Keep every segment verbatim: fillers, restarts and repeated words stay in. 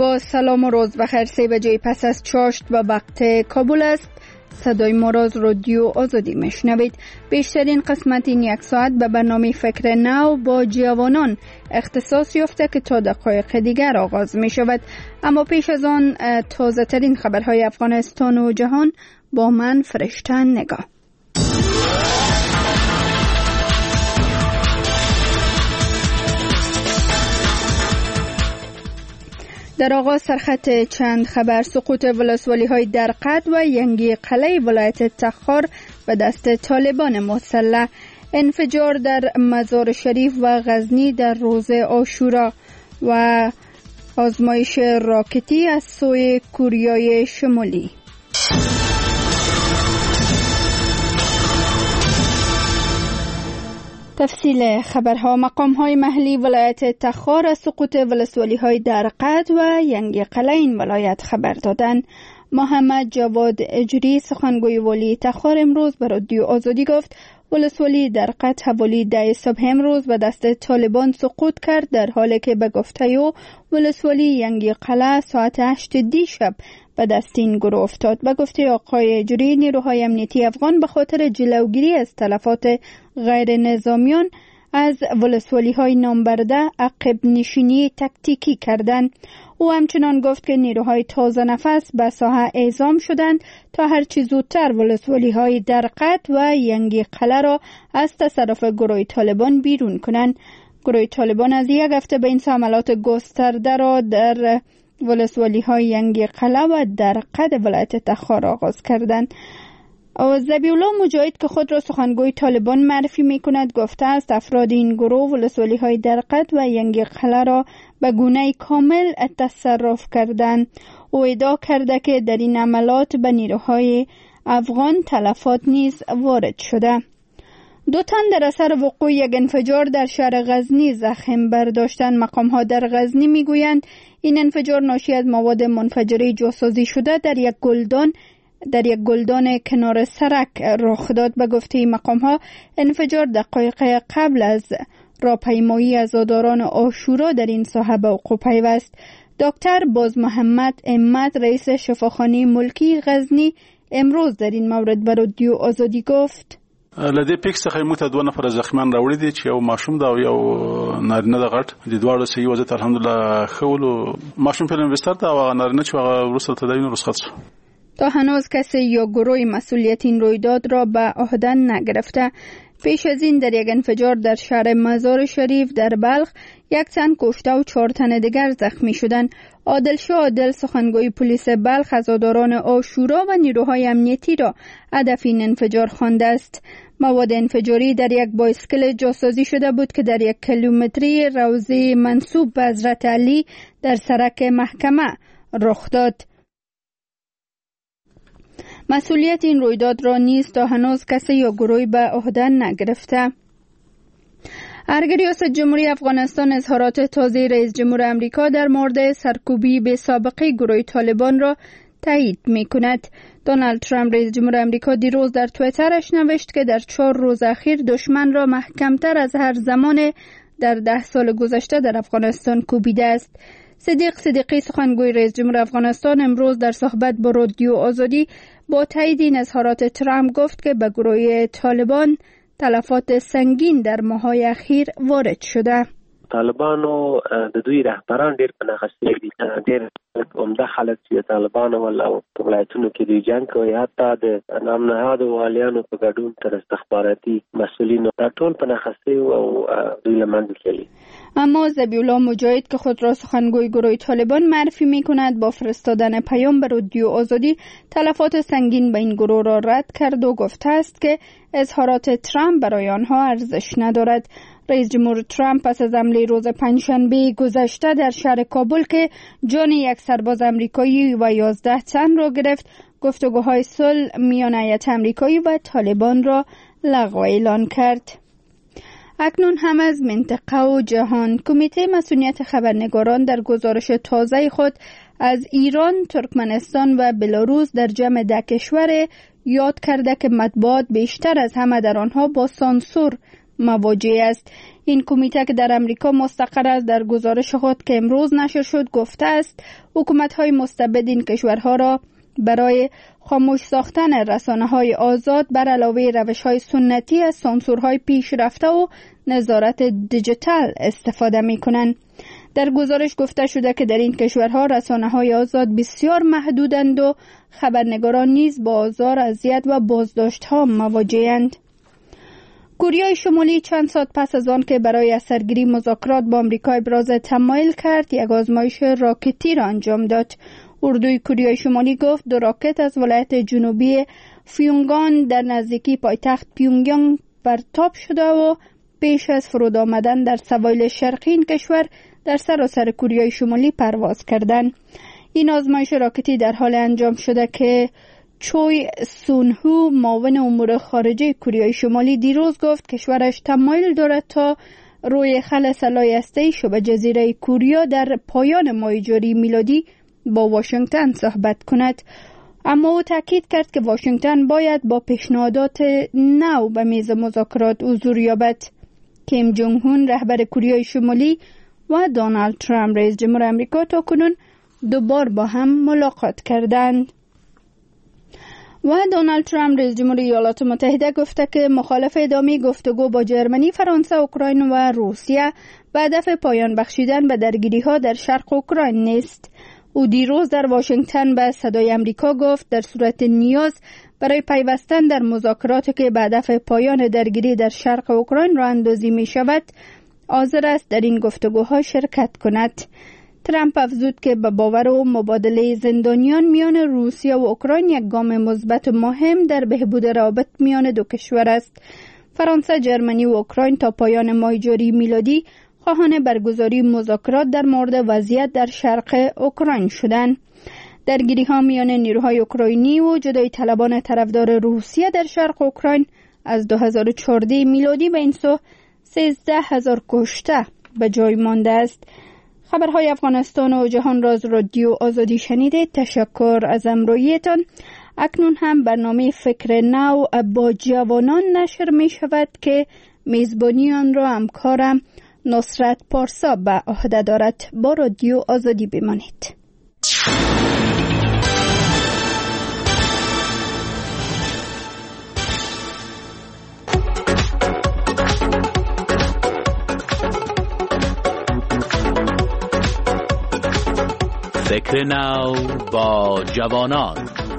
با سلام و روز بخیر. سه بجه پس از چاشت و وقت کابل است. صدای ما را از رادیو آزادی میشنوید. بیشترین قسمت این یک ساعت به برنامه فکر نو با جوانان اختصاص یافته که تا دقایق دیگر آغاز می شود. اما پیش از آن تازه ترین خبرهای افغانستان و جهان با من فرشته نگاه. در آغاز سرخط چند خبر: سقوط ولسوالی های درقد و ینگی قلعه ولایت تخار به دست طالبان مسلح، انفجار در مزار شریف و غزنی در روز عاشورا و آزمایش راکتی از سوی کوریای شمالی. تفصیل خبرها: مقام‌های محلی ولایت تخار از سقوط ولسوالی‌های درقد و ینگی قلعه این ولایت خبر دادند. محمد جواد اجری سخنگوی والی تخار امروز به رادیو آزادی گفت ولسوالی درقد حوالی ده صبح امروز به دست طالبان سقوط کرد، در حالی که به گفته او ولسوالی ینگی قلعه ساعت هشت دی شب به دست این گروه افتاد. به گفته آقای اجری نیروهای امنیتی افغان به خاطر جلوگیری از تلفات غیر نظامیان از ولسوالی های نامبرده عقب نشینی تکتیکی کردند. او همچنان گفت که نیروهای تازه نفس به ساحه اعزام شدند تا هرچی زودتر ولسوالی های درقد و ینگی قلعه را از تصرف گروه طالبان بیرون کنند. گروه طالبان از یک هفته به این حملات گسترده را در ولسوالی های ینگی قلعه و درقد ولایت تخار آغاز کردند. ذبیح الله مجاهد که خود را سخنگوی طالبان معرفی می کند گفته است افراد این گروه ولسوالی های درقد و ینگی قلعه را به گونه کامل تصرف کردند. او ادعا کرده که در این عملات به نیروهای افغان تلفات نیز وارد شده. دو تن در اثر وقوع یک انفجار در شهر غزنی زخم برداشتند. مقام‌ها در غزنی میگویند این انفجار ناشی از مواد منفجره جاسازی شده در یک گلدان در یک گلدان کنار سرک رخ داد. به گفته مقام‌ها انفجار دقایق قبل از راهپیمایی عزاداران عاشورا در این ساحه به وقوع پیوست. دکتر باز محمد امت رئیس شفاخانه ملکی غزنی امروز در این مورد به رادیو آزادی گفت لدې پیک څخه موږ ته دوه نفر زخمیان راوړي دي چې یو ماشوم دا او یو نارینه د غټ د دواړو صحیح وضعیت الحمدلله ښه ولو. ماشوم په بستر ته او نارینه چې هغه وروسته تداوی رخصت شو. تا هنوز کسی یا گروه مسئولیت این رویداد را به عهده نگرفته. پیش از این در یک انفجار در شهر مزار شریف در بلخ یک تن کشته و چهار تن دیگر زخمی شدند. عادل شاه عادل سخنگوی پلیس بلخ عزاداران عاشورا و نیروهای امنیتی را هدف این انفجار خوانده است. مواد انفجاری در یک بایسکل جاسازی شده بود که در یک کیلومتری روضه منسوب به حضرت علی در سرک محکمه رخ داد. مسئولیت این رویداد را نیز تا هنوز کسی یا گروهی به عهده نگرفته. ارگ ریاست جمهوری افغانستان اظهارات تازه رئیس جمهور امریکا در مورد سرکوبی به سابقه گروه طالبان را تایید می کند. دونالد ترامپ رئیس جمهور امریکا دیروز در توییترش نوشت که در چهار روز اخیر دشمن را محکمتر از هر زمان در ده سال گذشته در افغانستان کوبیده است. صدیق صدیقی سخنگوی رئیس جمهور افغانستان امروز در صحبت با رادیو آزادی با تایید این اظهارات ترامپ گفت که به گروه طالبان تلفات سنگین در ماه‌های اخیر وارد شده. طالبانو د دوی رهبران ډېر په ناخستګي دي، ډېر عمده خلک چې طالبانو ولا په ولایتونو کې دوی جنګ کوي، حتی د نامنهادو والیانو په ګډون تر استخباراتي مسؤلینو دا ټول په ناخستي او دوی له منځه تللي. اما ذبیح الله مجاهد که خود را سخنگوی گروه طالبان معرفی می کند با فرستادن پیام به رادیو آزادی تلفات سنگین به این گروه را رد کرد و گفته است که اظهارات ترامپ برای آنها ارزش ندارد. رئیس جمهور ترامپ پس از حمله روز پنجشنبه گذشته در شهر کابل که جان یک سرباز آمریکایی و یازده تن را گرفت، گفتگوهای صلح میان هیئت آمریکایی و طالبان را لغو اعلان کرد. اکنون هم از منطقه و جهان. کمیته مسئولیت خبرنگاران در گزارش تازه خود از ایران، ترکمنستان و بلاروس در جمع ده کشور یاد کرده که مطبوعات بیشتر از همه در آنها با سانسور مواجه است. این کمیته که در امریکا مستقر است در گزارش خود که امروز نشر شد گفته است حکومت‌های مستبد این کشورها را برای خاموش ساختن رسانه‌های آزاد بر علاوه روش‌های سنتی از سانسورهای پیشرفته و نظارت دیجیتال استفاده می‌کنند. در گزارش گفته شده که در این کشورها رسانه‌های آزاد بسیار محدودند و خبرنگاران نیز با آزار، اذیت و بازداشت‌ها مواجه‌اند. کره شمالی چند ساعت پس از آن که برای سرگیری مذاکرات با آمریکا ابراز تمایل کرد، یک آزمایش راکتی را انجام داد. اردوی کره شمالی گفت دو راکت از ولایت جنوبی فیونگان در نزدیکی پایتخت پیونگیانگ پرتاب شده و پیش از فرود آمدن در سواحل شرقی این کشور در سراسر کره شمالی پرواز کردند. این آزمایش راکتی در حال انجام شده که چوی سونهو معاون امور خارجه کره شمالی دیروز گفت کشورش تمایل دارد تا روی خل سلاح هسته‌ای شبه جزیره کوریا در پایان ماه جاری میلادی با واشنگتن صحبت کند. اما او تاکید کرد که واشنگتن باید با پیشنهادات نو به میز مذاکرات حضور یابد. کیم جونگ هون رهبر کره شمالی و دونالد ترامپ رئیس جمهور آمریکا تا کنون دوبار با هم ملاقات کردند. و دونالد ترامپ رئیس جمهور ایالات متحده گفته که مخالف ادامه گفتگو با جرمنی، فرانسه، اوکراین و روسیه به هدف پایان بخشیدن به درگیری‌ها در شرق اوکراین نیست. او دیروز در واشنگتن به صدای آمریکا گفت در صورت نیاز برای پیوستن در مذاکراتی که به هدف پایان درگیری در شرق اوکراین راه اندازی می شود حاضر است در این گفتگوها شرکت کند. ترامپ افزود که به باور او مبادله زندانیان میان روسیه و اوکراین یک گام مثبت مهم در بهبود روابط میان دو کشور است. فرانسه، جرمنی و اوکراین تا پایان ماه جاری میلادی خواهان برگزاری مذاکرات در مورد وضعیت در شرق اوکراین شدند. درگیری ها میان نیروهای اوکراینی و جدایی طلبان طرفدار روسیه در شرق اوکراین از دو هزار و چهارده میلادی به این سو سیزده هزار کشته به جای مانده است. خبرهای افغانستان و جهان را از رادیو آزادی شنیدید. تشکر از همراهیتان. اکنون هم برنامه فکر نو با جوانان نشر می شود که میزبانی آن را همکارم نصرت پارسا به عهده دارد. با رادیو آزادی بمانید. فکر نو با جوانان.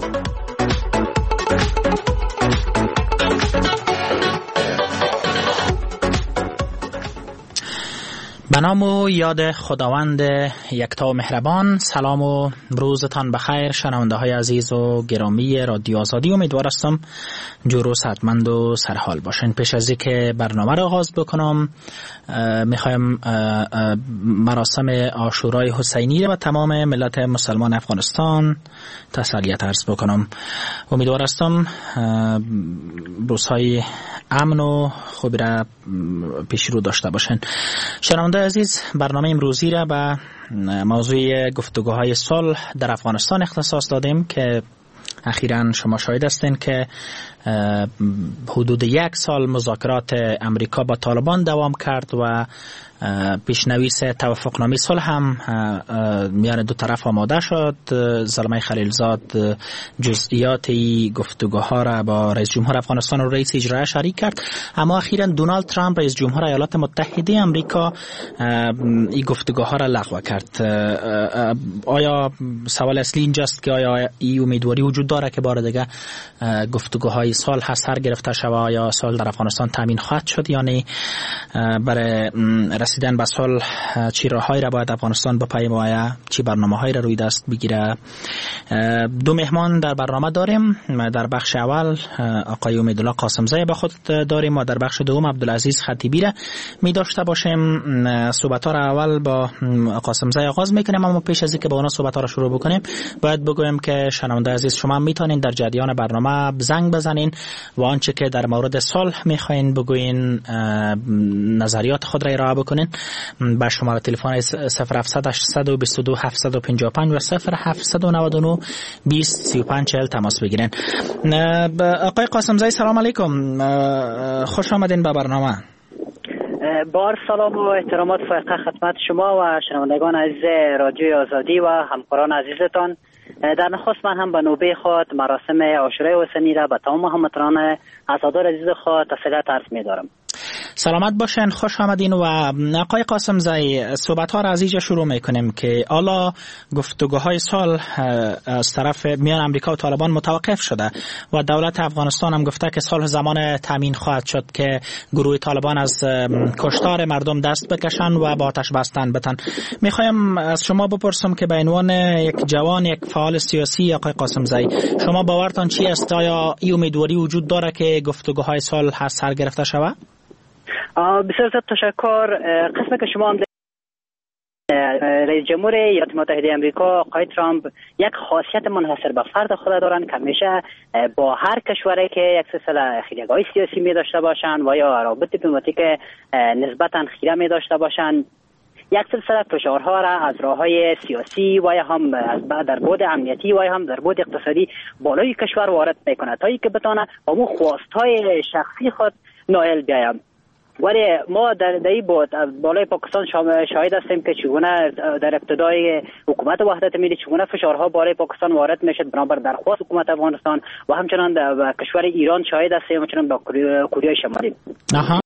به نام و یاد خداوند یکتا و مهربان. سلام و روزتان بخیر شنونده های عزیز و گرامی رادیو آزادی. امیدوار هستم جور و صحتمند و سرحال باشین. پیش از اینکه برنامه را آغاز بکنم میخوایم مراسم عاشورای حسینی و تمام ملت مسلمان افغانستان تسلیت عرض بکنم. امیدوار هستم روزهای امن و خوبی را پیش رو داشته باشین. شنونده عزیز، برنامه امروزی را به موضوع گفتگوهای صلح در افغانستان اختصاص دادیم که اخیراً شما شاهد هستین که حدود یک سال مذاکرات امریکا با طالبان دوام کرد و پیشنویس توافقنامه صلح هم میان دو طرف آماده شد. زلمه خلیلزاد جزئیات گفتگوها را با رئیس جمهور افغانستان و رئیس اجرایی شریک کرد، اما اخیراً دونالد ترامپ رئیس جمهور ایالات متحده آمریکا این گفتگوها را لغو کرد. آیا سوال اصلی اینجاست که آیا این امیدواری وجود داره که بار دیگه گفتگوهای صلح سر گرفته شود؟ آیا صلح در افغانستان تامین خواهد شد یا نه؟ برای رسیدن به صلح چی راههایی را باید افغانستان بپیماید؟ چی برنامه‌هایی را روی دست بگیره؟ دو مهمان در برنامه داریم. در بخش اول آقای امیدالله قاسمزی به خود داریم و در بخش دوم عبدالعزیز خطیبی را می داشته باشیم. صحبت‌ها را اول با قاسمزی آغاز میکنیم، اما پیش از اینکه با اونا صحبت‌ها را شروع بکنیم باید بگویم که شنونده عزیز شما میتونین در جریان برنامه زنگ بزنین و آنچه که در مورد صلح میخواین بگوین، نظریات خود را ارائه بکنین با شماره تلفن صفر هفتصد هشتصد و بیست و دو هفتصد و پنجاه و پنج و صفر هفتصد و نود و نه بیست سی و پنج چهل تماس بگیرین. آقای قاسمزی سلام علیکم، خوش آمدین به برنامه. بار سلام و احترامات فائقه خدمت شما و شنوندگان عزیز رادیوی آزادی و همکاران عزیزتان. در نخست من هم به نوبه خود مراسم عاشورای حسینی را به تمام هموطنان عزادار عزیز خود تسلیت عرض می‌دارم. سلامت باشین، خوش آمدین. و آقای قاسم زئی، صحبت ها را از اینجا شروع میکنیم که حالا گفتگوهای سال از طرف میان امریکا و طالبان متوقف شده و دولت افغانستان هم گفته که صلح زمان تامین خواهد شد که گروه طالبان از کشتار مردم دست بکشن و با آتش بستن بتن. میخوایم از شما بپرسم که به عنوان یک جوان، یک فعال سیاسی، آقای قاسم زئی، شما باورتان چی است؟ آیا این امیدواری وجود داره که گفتگوهای صلح سر گرفته شود؟ بسیار زیاد تشکر. قسمه که شما هم رئیس جمهور ایالات متحده آمریکا آقای ترامپ یک خاصیت منحصر به فرد خود دارن که همیشه با هر کشوری که یک سلسله خیریگاهی سیاسی می داشته باشند و یا روابط دیپلماتیک نسبتا خیره می داشته باشند، یک سلسله فشارها را از راههای سیاسی و یا هم در بعد امنیتی و یا هم در بعد اقتصادی بالای کشور وارد میکنه تا اینکه بتونه با اون خواستهای شخصی خود نائل بیایم. ولی ما در دایی بود بالای پاکستان شاهد هستیم که چگونه در ابتدای حکومت وحدت ملی چگونه فشارها بالای پاکستان وارد میشد بنابر درخواست حکومت افغانستان و همچنان در کشور ایران شاهد هستیم، همچنان با کره شمالی. آها.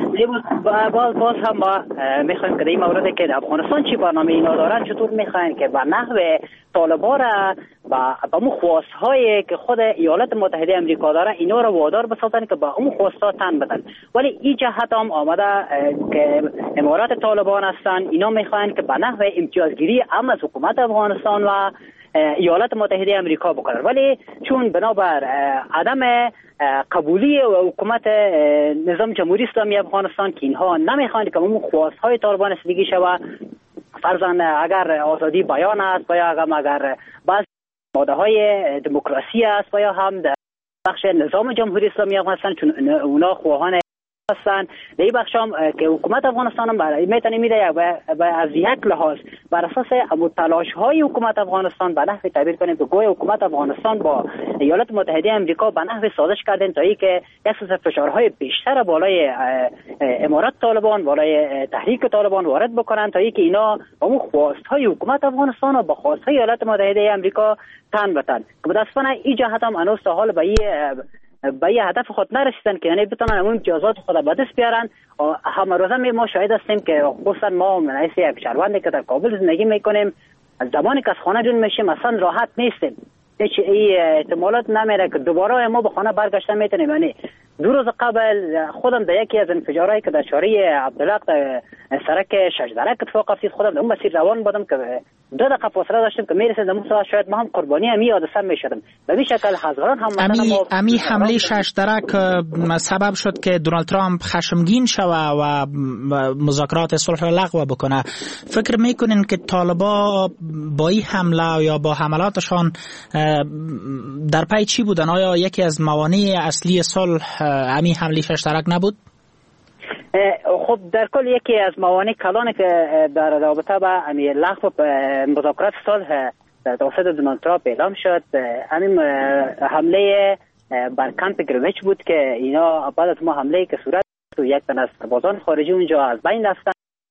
باز باز هم ما میخوایم که در این مورد که افغانستان چی برنامه اینا دارن، چطور میخواین که به نحو طالبان را با اون خواست‌هایی که خود ایالات متحده آمریکا داره اینا را وادار بسازن که با اون خواست‌ها تن بدن. ولی این جهت هم آمده که امارات طالبان هستن، اینا میخواین که به نحو امتیازگیری هم از حکومت افغانستان و ایالات متحده آمریکا بکنن، ولی چون بنابر عدم قبولی و حکومت نظام جمهوری اسلامی افغانستان که اینها نمیخواین که اون خواست‌های طالبان رسیدگی شود، فرضاً اگر آزادی بیان است و یا اگر بعض ماده‌های دموکراسی است و یا هم در بخش نظام جمهوری اسلامی افغانستان چون اونا خواهان هستند، در این بخش هم که حکومت افغانستان هم برای میتونه میده و از یک لحاظ بر اساس تلاش‌های حکومت افغانستان به نحو تعبیر کنیم که گویا حکومت افغانستان با ایالات متحده آمریکا به نحو سازش کردن تا اینکه یک سری فشارهای بیشتر بالای امارات طالبان، بالای تحریک طالبان وارد بکنن تا اینکه اینا با اون خواست‌های حکومت افغانستان و با خواست‌های ایالات متحده آمریکا تن بتن که متأسفانه این جهت هم هنوز تا حال به این به این هدف خود نرسیدن که یعنی بتونن اون امتیازات خود به دست بیارن. همه روزه ما شاهد هستیم که خصوصا ما من یک شهروندی که در کابل زندگی میکنیم، زمانی که از خانه جون میشیم اصلا راحت نیستیم، هیچ ای احتمالات نمیره که دوباره ما به خانه برگشته میتونیم. یعنی دو روز قبل خودم در یکی از انفجارهایی که در شارع عبدالحق در سرک شجدرک اتفاق افتاد، خودم در اون مسیر روان بودم که دو دقیقه فاصله داشتم که میرسیدم اون ساعت شاید ما هم قربانی امی حادثه میشدم. به این شکل هزاران هم امی امی حمله شجدرک سبب شد که دونالد ترامپ خشمگین شوه و مذاکرات صلح لغو بکنه. فکر میکنین که طالبا با این حمله یا با حملاتشان در پی چی بودن؟ آیا یکی از موانع اصلی صلح امی حمله شجدرک نبود؟ خب در کل یکی از موانع کلانی که در رابطه با امی لغو مذاکرات صلح در توسط دونالد ترامپ اعلام شد، همین حمله بر کمپ گرینویچ بود که اینا بعد از ما حمله که صورت تو یک تن از سربازان خارجی اونجا از بین رفتن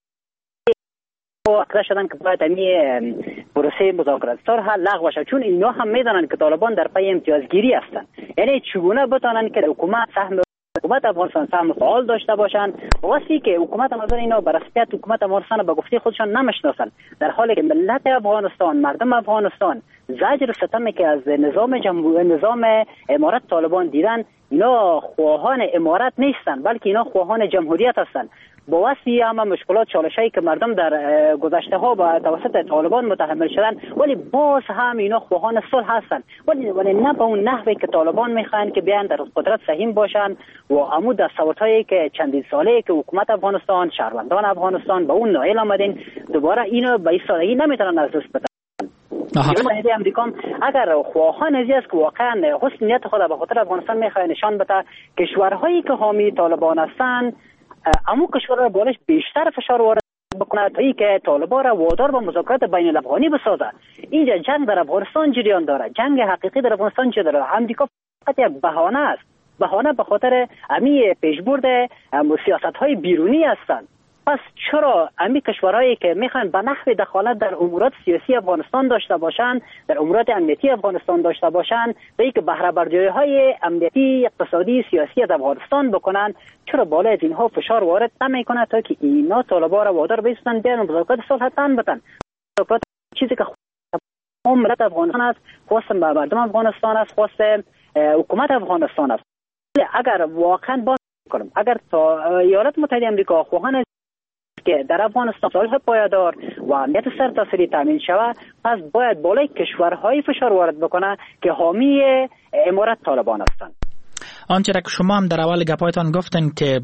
و اقدام شدن که باید امی پروسه مذاکرات صلح لغو شد، چون اینا هم میدونن که طالبان در پی امتیازگیری هستن. یعنی چگونه بتونن که حکومت سهم حکومت افغانستان سهم فعال داشته باشند، واسه که حکومت افغانستان اینا به رسمیت حکومت افغانستان به گفته خودشان نمیشناسن، در حالی که ملت افغانستان، مردم افغانستان زجر و ستمی که از نظام جمهوری نظام امارت طالبان دیدن، اینا خواهان امارت نیستن بلکه اینا خواهان جمهوریت هستند. با واسه همه مشکلات چالشایی که مردم در گذشته ها با توسط طالبان متحمل شدن، ولی باز هم اینا خواهان صلح هستند، ولی ولی نه به اون نحوی که طالبان میخوان که بیان در قدرت سهیم باشن و عمود دستاوردهایی که چندین ساله که حکومت افغانستان، شهروندان افغانستان به اون نائل آمدین، دوباره اینو به این سادگی نمیتونن از دست بدن. ایالات امریکا اگر خواهان ازی است که واقعا حسن نیت خود به خاطر افغانستان میخواد نشان بده، کشورهایی که حامی طالبان هستند اما کشورها بالش بیشتر فشار وارد بکنه تا اینکه طالبان را وادار به مذاکرات بین الافغانی بسازه. اینجا جنگ در افغانستان جریان داره، جنگ حقیقی در افغانستان جریان داره. امریکا فقط یک بهانه است، بهانه به خاطر امی پیشبرد سیاست‌های بیرونی هستند. پس چرا امی کشورهایی که میخوان به نحو دخالت در امورات سیاسی افغانستان داشته باشند، در امورات امنیتی افغانستان داشته باشند، به اینکه بهره برداری های امنیتی، اقتصادی، سیاسی از افغانستان بکنن، چرا بالای از اینها فشار وارد نمیکنه تا که اینا طالبان را وادار بایستن بیان مذاکرات صلح تن بدن؟ مذاکرات چیزی که ملت افغانستان است، خواست مردم افغانستان است، خواست حکومت افغانستان است. اگر واقعا باز کنم، اگر تا ایالات متحده آمریکا خواهان که در افغانستان صلح پایدار و امنیت سرتاسری تامین شود، پس باید بالای کشورهای فشار وارد بکنه که حامی امارت طالبان هستند. آنچه را که شما هم در اول گپایتان گفتن که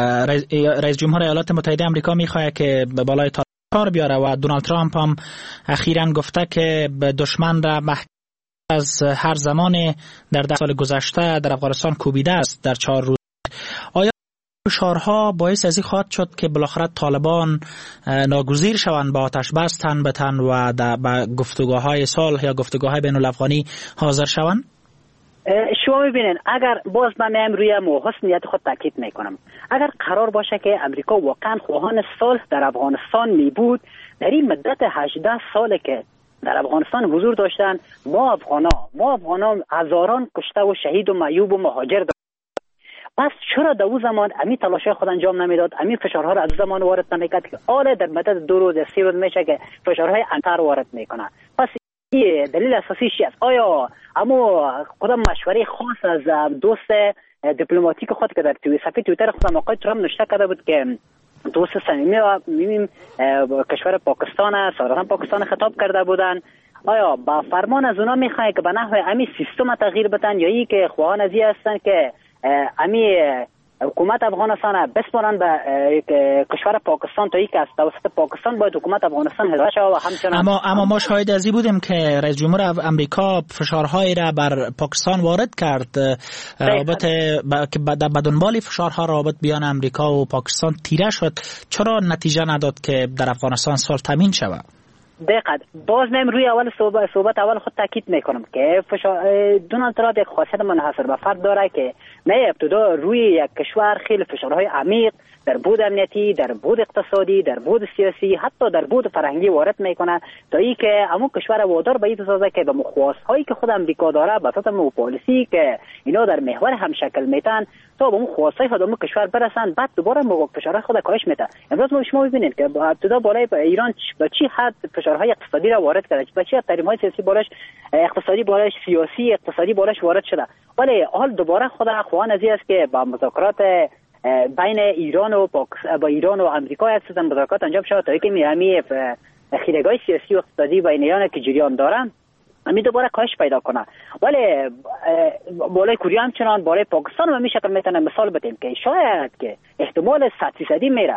رئیس جمهور ایالات متحده آمریکا میخواد که به بالای طالبان بیاره و دونالد ترامپ هم اخیراً گفته که دشمن را محکم از هر زمان در ده سال گذشته در افغانستان کوبیده است در چهار روز. آیا فشارها باعث از این خواهد شد که بالاخره طالبان ناگزیر شوند با آتش بس تن به تن و به گفتگوهای صلح یا گفتگوهای بین الافغانی حاضر شوند؟ شما میبینین اگر باز من روی حسن نیت خود تاکید میکنم، اگر قرار باشه که امریکا واقعا خواهان صلح در افغانستان می بود، در این مدت هجده ساله که در افغانستان حضور داشتن، ما افغانا ما افغانا هزاران کشته و شهید و معیوب و مهاجر داشتن. پس چرا در اون زمان امی تلاش خود انجام نمیداد، امی فشارها را از زمان وارد نمیکرد که آله در مدت دو روز سه روز میشه که فشارهای انتر وارد میکنه؟ پس این دلیل اساسی چی است؟ آیا اما کدام مشوره خاص از دوست دیپلماتیک خود که در صفحه توییتر خود آقای ترامپ نوشته کرده بود که دوست صمیمی و می‌بینیم کشور پاکستان، صادقاً پاکستان خطاب کرده بودن، آیا با فرمان از اونا میخوای که به نحو امی سیستم تغییر بدن، یا ای که خواهان ازی هستن که امی حکومت افغانستان بسپارن به کشور پاکستان تا ای که از توسط پاکستان باید حکومت افغانستان حذف شود و همچنان اما اما ما شاهد ازی بودیم که رئیس جمهور امریکا فشارهایی را بر پاکستان وارد کرد، رابطه که به دنبال فشارها رابط بیان امریکا و پاکستان تیره شد. چرا نتیجه نداد که در افغانستان صلح تامین شود؟ دقیقاً باز من روی اول صحبت, صحبت اول خود تاکید میکنم که فشار دونالد ترامپ یک خاصیت منحصر به فرد داره که نه ابتدا روی یک کشور خیلی فشارهای عمیق در بود امنیتی، در بود اقتصادی، در بود سیاسی، حتی در بود فرهنگی وارد میکنه تا ای که همون کشور وادار به این بسازه که به مخواصهایی که خود امریکا داره به اساس پالیسی که اینا در محور هم شکل میتن تا به اون خواستهای خود اون کشور برسن، بعد دوباره فشارهای خود کاهش میده. امروز ما شما ببینید که ابتدا بالای ایران به چی حد فشارهای اقتصادی را وارد کرده، به چی حد تحریم‌های سیاسی بالاش، اقتصادی بالاش، سیاسی اقتصادی بالاش وارد شده، ولی حال دوباره خود اخوان ازی است که با مذاکرات بین ایران و با ایران و آمریکا هستن مذاکرات انجام شود تا اینکه میامی خیرگاه سیاسی و اقتصادی بین ایران که جریان دارن امی دوباره کاهش پیدا کنه. ولی بالای کره همچنان بالای پاکستان و می شکل میتونه مثال بدیم که شاید که احتمال صد فیصدی میره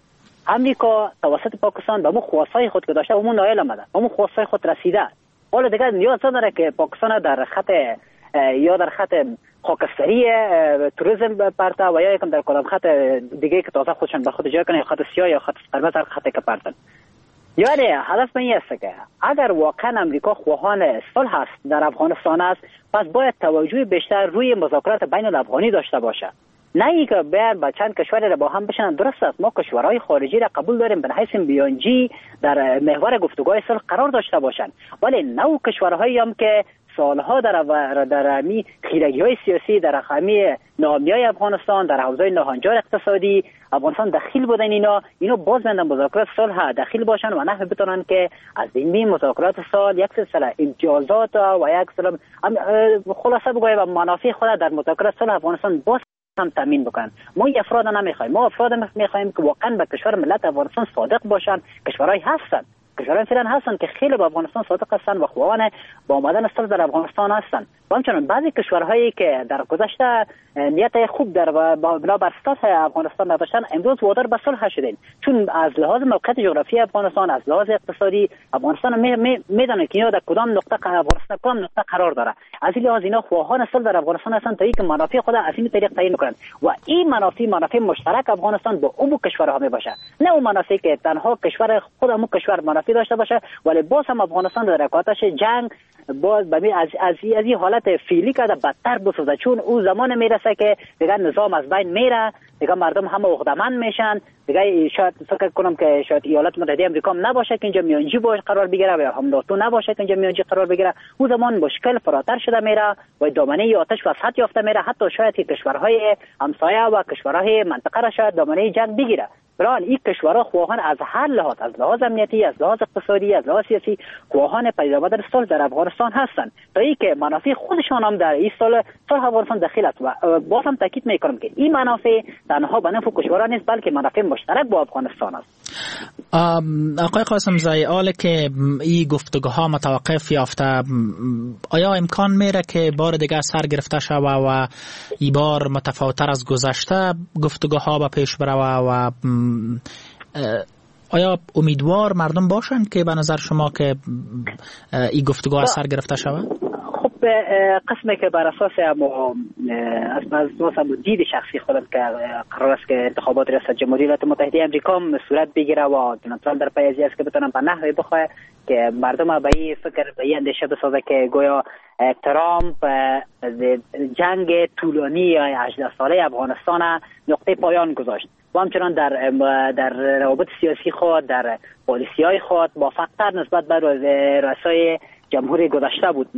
امریکا توسط پاکستان به مو خواستهای خود که داشته و مو نایل آمده، به مو خواستهای خود رسیده. حالا دیگه نیاز نداره که پاکستان در خط یا در خط خاکستری توریسم پرته و یا یکم در کدام خط دیگه که تازه خودشان به خود جای کنه، خط سیاه یا خط قرمز، هر خطی که پرتن. یعنی هدف من این است که اگر واقعا امریکا خواهان صلح است در افغانستان است، پس باید توجه بیشتر روی مذاکرات بین الافغانی داشته باشه، نه اینکه بیان با چند کشور را با هم بشنن. درست است ما کشورهای خارجی را قبول داریم به حیث بیانجی در محور گفتگوهای صلح قرار داشته باشند، ولی نه کشورهایی هم که سالها در در امی خیرگی‌های سیاسی، در امی ناامنی‌های افغانستان، در حوزه ناهنجار اقتصادی افغانستان دخیل بودن، اینا اینا باز مندن مذاکرات صلح دخیل باشن و نحوه بتونن که از این مذاکرات صلح یک سلسله امتیازات و یک سلسله خلاصه بگویم منافع خود در مذاکرات صلح افغانستان باز هم تامین بکنن. ما افراد نمیخوایم، ما افراد میخوایم که واقعا به کشور ملت افغانستان صادق باشن. کشورهای هستن کشورهای فعلا هستن که خیلی با افغانستان صادق هستن و خواهان با آمدن صلح در افغانستان هستن. و همچنین بعضی کشورهایی که در گذشته نیت خوب در بنا بر اساس افغانستان نداشتن امروز وادار به صلح شدن، چون از لحاظ موقعیت جغرافیایی افغانستان، از لحاظ اقتصادی افغانستان میدونن که اینا در کدام نقطه افغانستان کدام نقطه قرار داره. از این لحاظ اینا خواهان صلح در افغانستان هستن تا اینکه منافع خود از این طریق تعیین کنن و این منافع منافع مشترک افغانستان با اون کشورها می باشه، نه اون منافع که تنها کشور خود اون کشور منافع داشته باشه ولی باز هم افغانستان در رکاتش جنگ باز بمی از از از این حالت فعلی که بدتر بسازه، چون او زمان میرسه که دیگه نظام از بین میره، دیگه مردم همه عقده‌مند میشن، دیگه شاید فکر کنم که شاید ایالات متحده آمریکا هم نباشه که اینجا میانجی باش قرار بگیره و هم ناتو نباشه که اینجا میانجی قرار بگیره. او زمان مشکل فراتر شده میره و دامنه آتش وسعت یافته میره، حتی شاید کشورهای همسایه و کشورهای منطقه را شاید دامنه جنگ بگیره. برای این کشورها خواهان از هر لحاظ، از لحاظ امنیتی، از لحاظ اقتصادی، از لحاظ سیاسی خواهان پیدا آمدن صلح در افغانستان هستند، تا اینکه منافع خودشان هم در این صلح صلح افغانستان دخیل است. و باز هم تاکید میکنم که این منافع تنها به نفع کشورها نیست، بلکه منافع مشترک با افغانستان است. آقای قاسم زایی، حالا که این گفتگوها متوقف یافته، آیا امکان میره که بار دیگه سر گرفته شوه و این بار متفاوت‌تر از گذشته گفتگوها به پیش بره و آیا امیدوار مردم باشن که به نظر شما که این گفتگوها سر گرفته شوه؟ خب قسمی که بر اساس از از دید شخصی خودم که قرار است که انتخابات ریاست جمهوری ایالات متحده آمریکا صورت بگیره و دونالد ترامپ در پی از است که بتونن به نحوی بخواه که مردم به این فکر به این اندیشه بسازه که گویا ترامپ جنگ طولانی یا هجده ساله افغانستان نقطه پایان گذاشت و همچنان در در روابط سیاسی خود، در پالیسی‌های خود موفق‌تر نسبت به رؤسای جمهوری گذشته بود.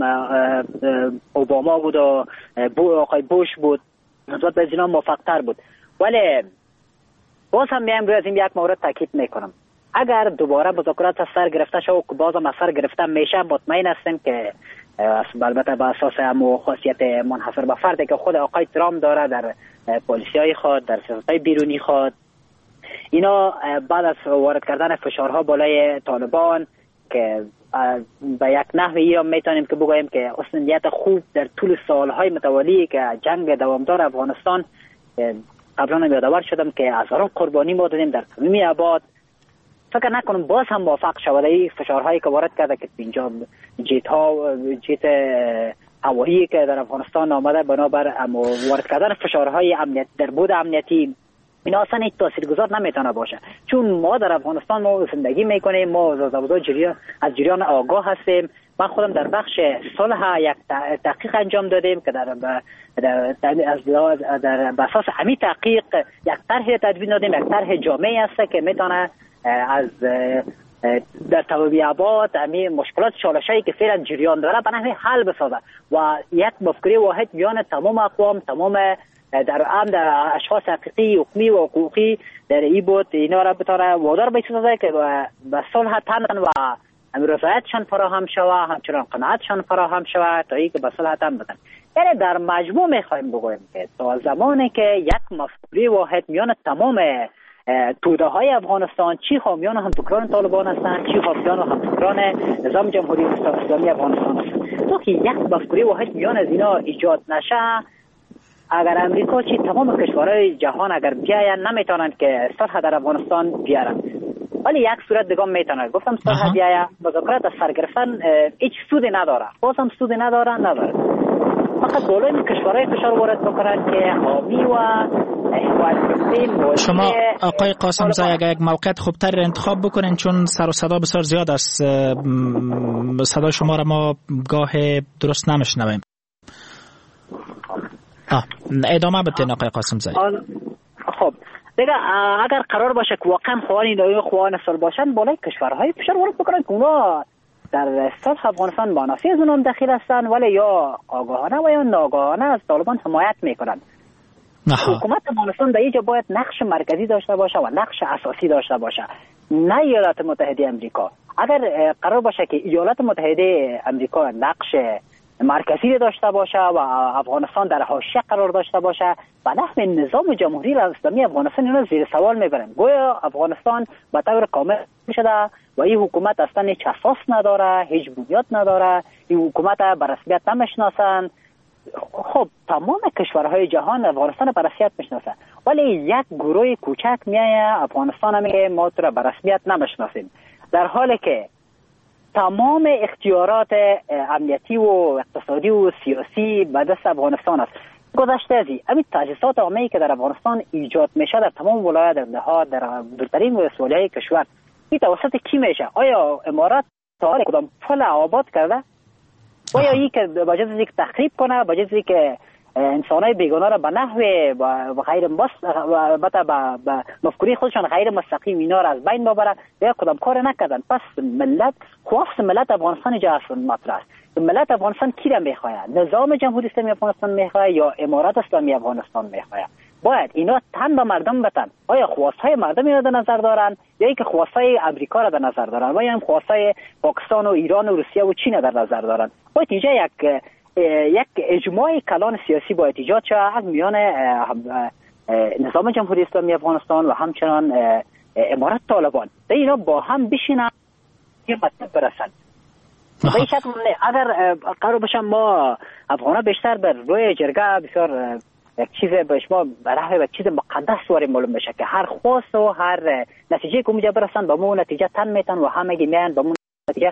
اوباما بود و بو آقای بوش بود، نسبت به اینا موفق‌تر بود. ولی باز هم میام روی از این یک مورد تاکید میکنم، اگر دوباره مذاکرات سر گرفته شد و باز هم سر گرفته میشه، مطمئن هستم که البته به اساس هم خاصیت منحصر به فردی که خود آقای ترامپ داره در پالیسی‌های خود، در سیاست‌های بیرونی خود، اینا بعد از وارد کردن فشارها بالای طالبان که به یک نحوی هم میتونیم که بگوییم که اصلاحیت خوب در طول سالهای متوالی که جنگ دوامدار افغانستان، قبلا هم یادآور شدم که هزاران قربانی ما دادیم در تمامی ابعاد، فکر نکنم باز هم موفق شود این فشارهایی که وارد کرده که اینجا جیت ها جیت هوایی که در افغانستان آمده بنابر وارد کردن فشارهای امنیت در بود امنیتی، اینا اصلا هیچ تاثیرگذار نمیتونه باشه، چون ما در افغانستان ما زندگی میکنیم، ما از جریان از جریان آگاه هستیم. من خودم در بخش صلح یک تحقیق انجام دادیم که در در از در اساس همین تحقیق یک طرح تدوین دادیم، یک طرح جامعی است که میتونه از در تمامی ابعاد همین مشکلات چالشایی که فعلا جریان داره به نحوی حل بسازه و یک مفکوره واحد میان تمام اقوام، تمام در ام در اشخاص حقیقی، حکومی و حقوقی در این بود اینا را بتونه وادار بسازه که به صلح تن و رضایتشان فراهم شوه، همچنان قناعتشان فراهم شوه تا اینکه به صلح تن بدن. یعنی در مجموع میخوایم بگوییم که تا زمانی که یک مفکوره واحد میان تمام توده های افغانستان، چی حامیان و همفکران طالبان هستند، چی حامیان و همفکران نظام جمهوری اسلامی افغانستان هستند، تا که یک مفکوره واحد میان از اینا ایجاد نشه، اگر امریکا چی تمام کشورهای جهان اگر بیاین نمیتونن که صلح در افغانستان بیارن، ولی یک صورت دیگه میتونه گفتم صلح بیاید، مذاکرات از سر گرفتن هیچ سودی نداره، بازم سودی نداره نداره فقط بالای کشورهای فشار وارد بکنن که حامی و شما آقای قاسم زایی اگر یک موقعیت خوبتر را انتخاب بکنین، چون سر و صدا بسیار زیاد است، صدا شما را ما گاه درست نمیشنویم. آه ادامه بدین آقای قاسم زایی. خب دیگه اگر قرار باشه که واقعا خواهان این خواهان صلح باشن، بالای کشورهای فشار وارد بکنن که اونا در صلح افغانستان منافع از اونم دخیل هستن، ولی یا آگاهانه و یا ناآگاهانه از طالبان حمایت میکنن. حکومت افغانستان در اینجا باید نقش مرکزی داشته باشه و نقش اساسی داشته باشه، نه ایالات متحده آمریکا. اگر قرار باشه که ایالات متحده آمریکا نقش مرکزی داشته باشه و افغانستان در حاشیه قرار داشته باشه، به نحو نظام جمهوری اسلامی افغانستان اینا زیر سوال میبرن، گویا افغانستان به طور کامل شده و این حکومت اصلا هیچ اساس نداره، هیچ بنیاد نداره، این حکومت به رسمیت نمیشناسن. خب تمام کشورهای جهان افغانستان به رسمیت میشناسه، ولی یک گروه کوچک میایه افغانستان میگه ما تو را به رسمیت نمیشناسیم، در حالی که تمام اختیارات امنیتی و اقتصادی و سیاسی به دست افغانستان است. گذشته ازی همین تجهیزات عامه‌ای که در افغانستان ایجاد میشه در تمام ولایات، در نهاد، در دورترین ولسوالی‌های کشور، این توسط کی میشه؟ آیا امارات تا حال کدام پل آباد کرده؟ و یا این که با جز اینکه تخریب کنه، با جز اینکه انسانای بیگانه را به نحو و غیر مس و البته به مفکوره خودشان غیر مستقیم اینا را از بین ببره، یا کدام کار نکردن. پس ملت خواست ملت افغانستان اینجا اصلا مطرح است. ملت افغانستان کی را میخواد؟ نظام جمهوری اسلامی افغانستان میخواد یا امارات اسلامی افغانستان میخواد؟ باید اینا تن به مردم بتن. آیا خواستهای مردم اینا در نظر دارن یا اینکه خواستهای امریکا را در نظر دارن و یا هم خواستهای پاکستان و ایران و روسیه و چین در نظر دارن؟ باید اینجا یک یک اجماع کلان سیاسی باید ایجاد شود از میان نظام جمهوری اسلامی افغانستان و همچنان امارات طالبان. اینا با هم بشینن یه مطلب برسن. به این شکل اگر قرار باشم ما افغانا بیشتر بر روی جرگه بسیار یک چیز به شما برای یک چیز مقدس واری معلوم بشه که هر خواست و هر نتیجه که اونجا برسن با مو نتیجه تن میتن و همه میان با مو نتیجه.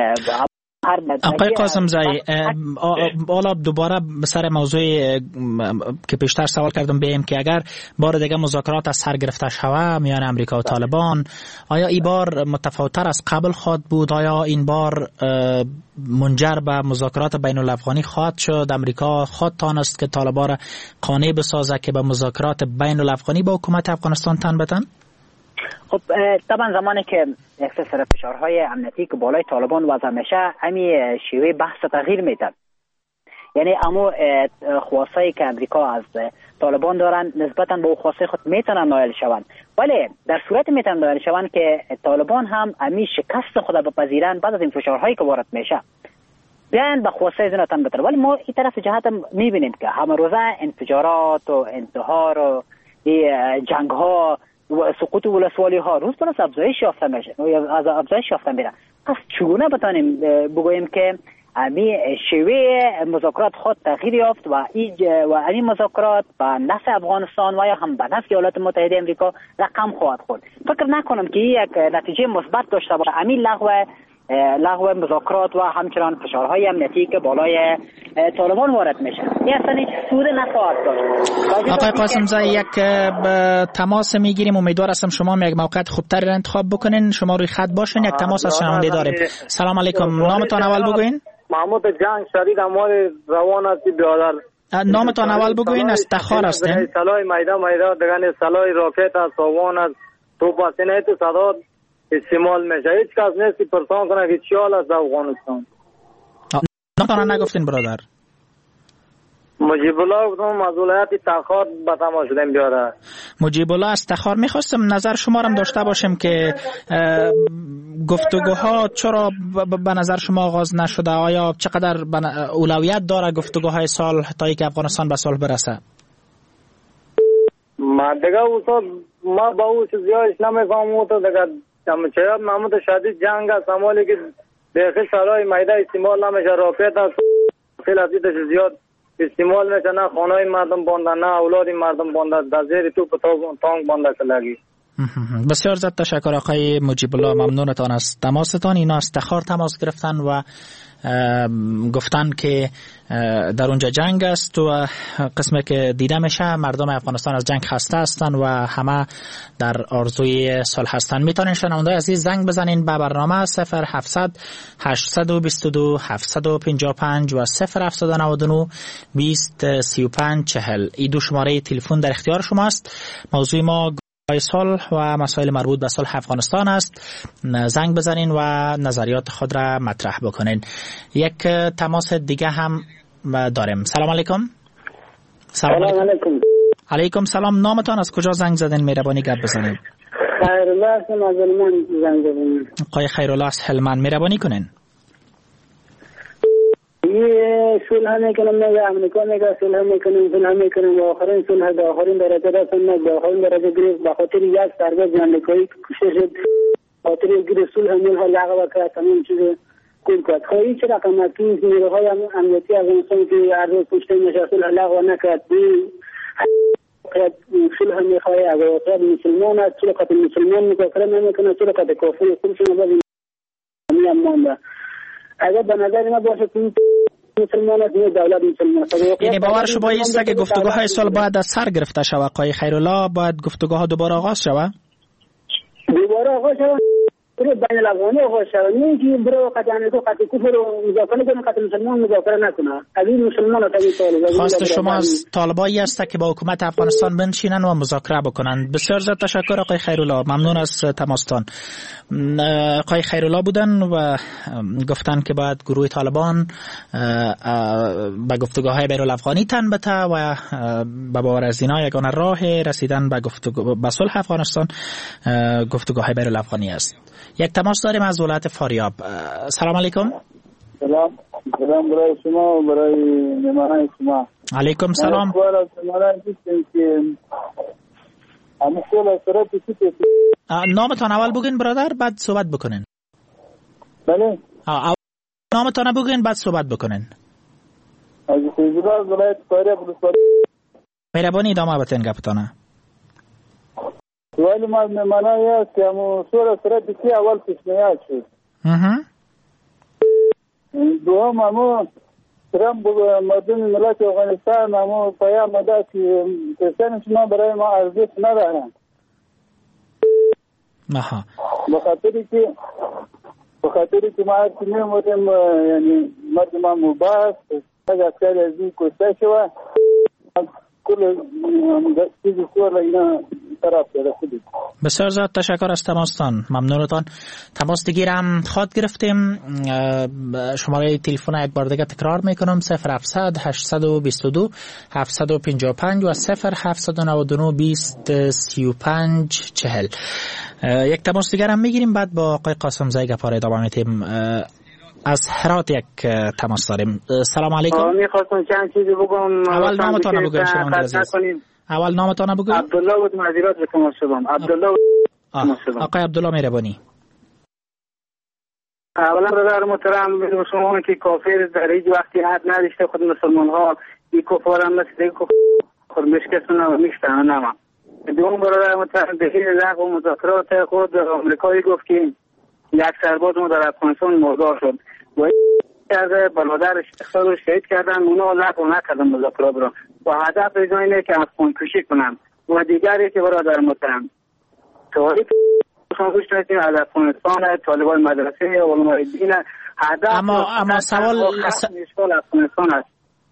آقای قاسم زایی، حالا دوباره به سر موضوع که پیشتر سوال کردم بیم که اگر بار دیگه مذاکرات از سر گرفته شوه میان امریکا و طالبان، آیا این بار متفاوت‌تر از قبل خواهد بود؟ آیا این بار منجر به مذاکرات بین الافغانی خواهد شد؟ امریکا خواهد تانست که طالبان را قانع بسازه که به مذاکرات بین الافغانی با حکومت افغانستان تن بدن؟ خب طبعا زمانی که یک سری فشارهای امنیتی که بالای طالبان وضع میشه، همین شیوه بحث تغییر میده. یعنی اما خواستایی که امریکا از طالبان دارن نسبتا به خواستای خود میتونن نائل شوند، ولی در صورت میتونن نائل شوند که طالبان هم همین شکست خود بپذیرن بعد از این فشارهایی که وارد میشه، بیان به خواستای زنتن بتر. ولی ما این طرف جهت میبینیم که همه روزه انفجارات و انتحار و جنگ ها و سقوط ولسوالی ها روز به روز افزایش یافته میشه، از افزایش یافته میره. پس چگونه بتانیم بگوییم که امی شیوه مذاکرات خود تغییر یافت و و این مذاکرات به نفع افغانستان و یا هم به نفع ایالات متحده آمریکا رقم خواهد خورد؟ فکر نکنم که یک نتیجه مثبت داشته باشه همین لغو لغو مذاکرات و همچنان فشارهای امنیتی که بالای طالبان وارد میشه. این اصلا هیچ سود نخواهد داشت. آقای قاسم زایی، یک تماس میگیریم، امیدوار هستم شما یک موقعیت خوبتری را انتخاب بکنین. شما روی خط باشین، یک تماس از شنونده داریم. سلام علیکم، نامتان اول بگوین. محمود جنگ شدید اموال روان است بیادر. نامتان اول بگوین، از تخار هستین. سلای میدان میدان دگان سلای راکت است، سوان است، تو پاسینه تو صدا استعمال میشه. هیچ کس نیستی پرسان کنه که چیال است افغانستان. نامتان نگفتین برادر. مجیب الله گفتم از ولایت تخار به تماس شدیم بیاره. مجیب الله از تخار، میخواستم نظر شما را داشته باشم که گفتگوها چرا به نظر شما آغاز نشده؟ آیا چقدر اولویت داره گفتگوهای صلح تا اینکه افغانستان به صلح برسه؟ ما دیگه اوسا ما با اوس زیادش نمیفهمم تو دیگه چرا محمود شدید جنگ است اموالی که دیگه سرای میدان استعمال نمیشه، راکت است خیلی ازیدش زیاد استعمال میشه، نه خانه مردم بانده نه اولاد مردم بانده، در زیر توپ تانک بانده شلگی. بسیار زیاد تشکر آقای مجیب الله، ممنونتان از تماستان. اینا از تخار تماس گرفتن و گفتن که در اونجا جنگ است و قسمی که دیده میشه مردم افغانستان از جنگ خسته هستن و همه در آرزوی صلح هستن. میتونین شنونده عزیز زنگ بزنین به برنامه صفر هفتصد هشتصد و بیست و دو هفتصد و پنجاه و پنج و صفر هفتصد و نود و نه بیست سی و پنج چهل. این دو شماره تلفن در اختیار شماست. موضوع ما صلح و مسائل مربوط به صلح افغانستان است. زنگ بزنین و نظریات خود را مطرح بکنین. یک تماس دیگه هم داریم. سلام علیکم. سلام علیکم. علیکم سلام. نامتان، از کجا زنگ زدین؟ مهربانی گپ بزنین. خیرالله از هلمند زنگ زدین. آقای خیرالله از هلمند، مهربانی کنین. یه صلح میکنم، نه امریکا میگه صلح میکنم صلح میکنم و آخرین صلح در آخرین درجه رسن، نه در آخرین درجه گریز به خاطر یک سرباز امریکایی کشته خاطر گریز صلح ملها لغو کرد، تمام چیز کل کرد. خواهی چه رقم اکنون نیروهای امنیتی افغانستان که هر روز کشته میشه صلح لغو نکرد، صلح میخواه اگر اقرار مسلمان است صلح قتل مسلمان مذاکره نمیکنه، صلح قتل کافر خودشون باز این مانده. اگر به نظر ما باشه که مسلمان است نه دولت مسلمان. یعنی باور شما است که گفتگوهای صلح باید از سر گرفته شود؟ آقای خیرالله، باید گفتگوها دوباره آغاز شود؟ دوباره آغاز شود برای بین الافغانی آغاز شد، نه که برای قطع امریکا قطع کفر و مذاکره کنه، قطع مسلمان مذاکره نکنه. قبیل مسلمان و قبیل طالبان. خواست شما از طالبایی است که با حکومت افغانستان بنشینن و مذاکره بکنن. بسیار زیاد تشکر آقای خیرالله، ممنون از تماستان. آقای خیرالله بودن و گفتن که باید گروه طالبان به گفتگوهای بین الافغانی تن بته و به باور از اینا یگانه راه رسیدن به گفتگو به صلح افغانستان گفتگوهای بین الافغانی است. یک تماس داریم از ولایت فاریاب. سلام علیکم. سلام سلام برای شما و برای مهمانان شما. علیکم سلام. نامتان اول بگین برادر، بعد صحبت بکنین. بله. نامتان بگین بعد صحبت بکنین. از فیض‌الله ولایت فاریاب. مهربانی ادامه بدین گپتانه. سوال ما معنی است که همون سوال سرعت که اول پیشنهاد شد. دوم همون ترامپ مردم ملت افغانستان همون پیام داد که کسان شما برای ما ارزش ندارند. آها. بخاطری که بخاطری که ما هرچی میمونیم یعنی مردم مباس از اکثر از این کشته شد. کل چیزی سوال اینا طرف داره خودی. بسیار زیاد تشکر از تماستان، ممنونتان. تماس دیگرم خواد گرفتیم. شماره تلفن یک بار دیگه تکرار میکنم: صفر هفتصد هشتصد و بیست و دو هفتصد و پنجاه و پنج و صفر هفتصد و نود و نه بیست سی و پنج چهل. یک تماس دیگرم میگیریم، بعد با آقای قاسم زایی گپاره ادامه میدیم. از هرات یک تماس داریم. سلام علیکم. میخواستم چند چیزی بگم. اول نامتان بگوین شما عزیز. اول نامتان بگوین. عبدالله بود، معذرت به تماس شدم. عبدالله بود. آقای عبدالله مهربانی. اولا برادر محترم به شما که کافر در هیچ وقتی حد نداشته، خود مسلمان ها این کفار هم مثل این کفار خود مشکستون هم میشتن نما. دوم برادر محترم به هیچ لغو و مذاکرات خود امریکایی گفت که یک سرباز ما در افغانستان مردار شد و از برادرش اختار شهید کردن، اونا لغو نکردن مذاکرات را و هدف از اینه که افغان کشی کنن. و دیگری که برادر محترم تاریخ خاموش نشیم از افغانستان، طالبان مدرسه علمای دین هدف اما اما سوال افغانستان است.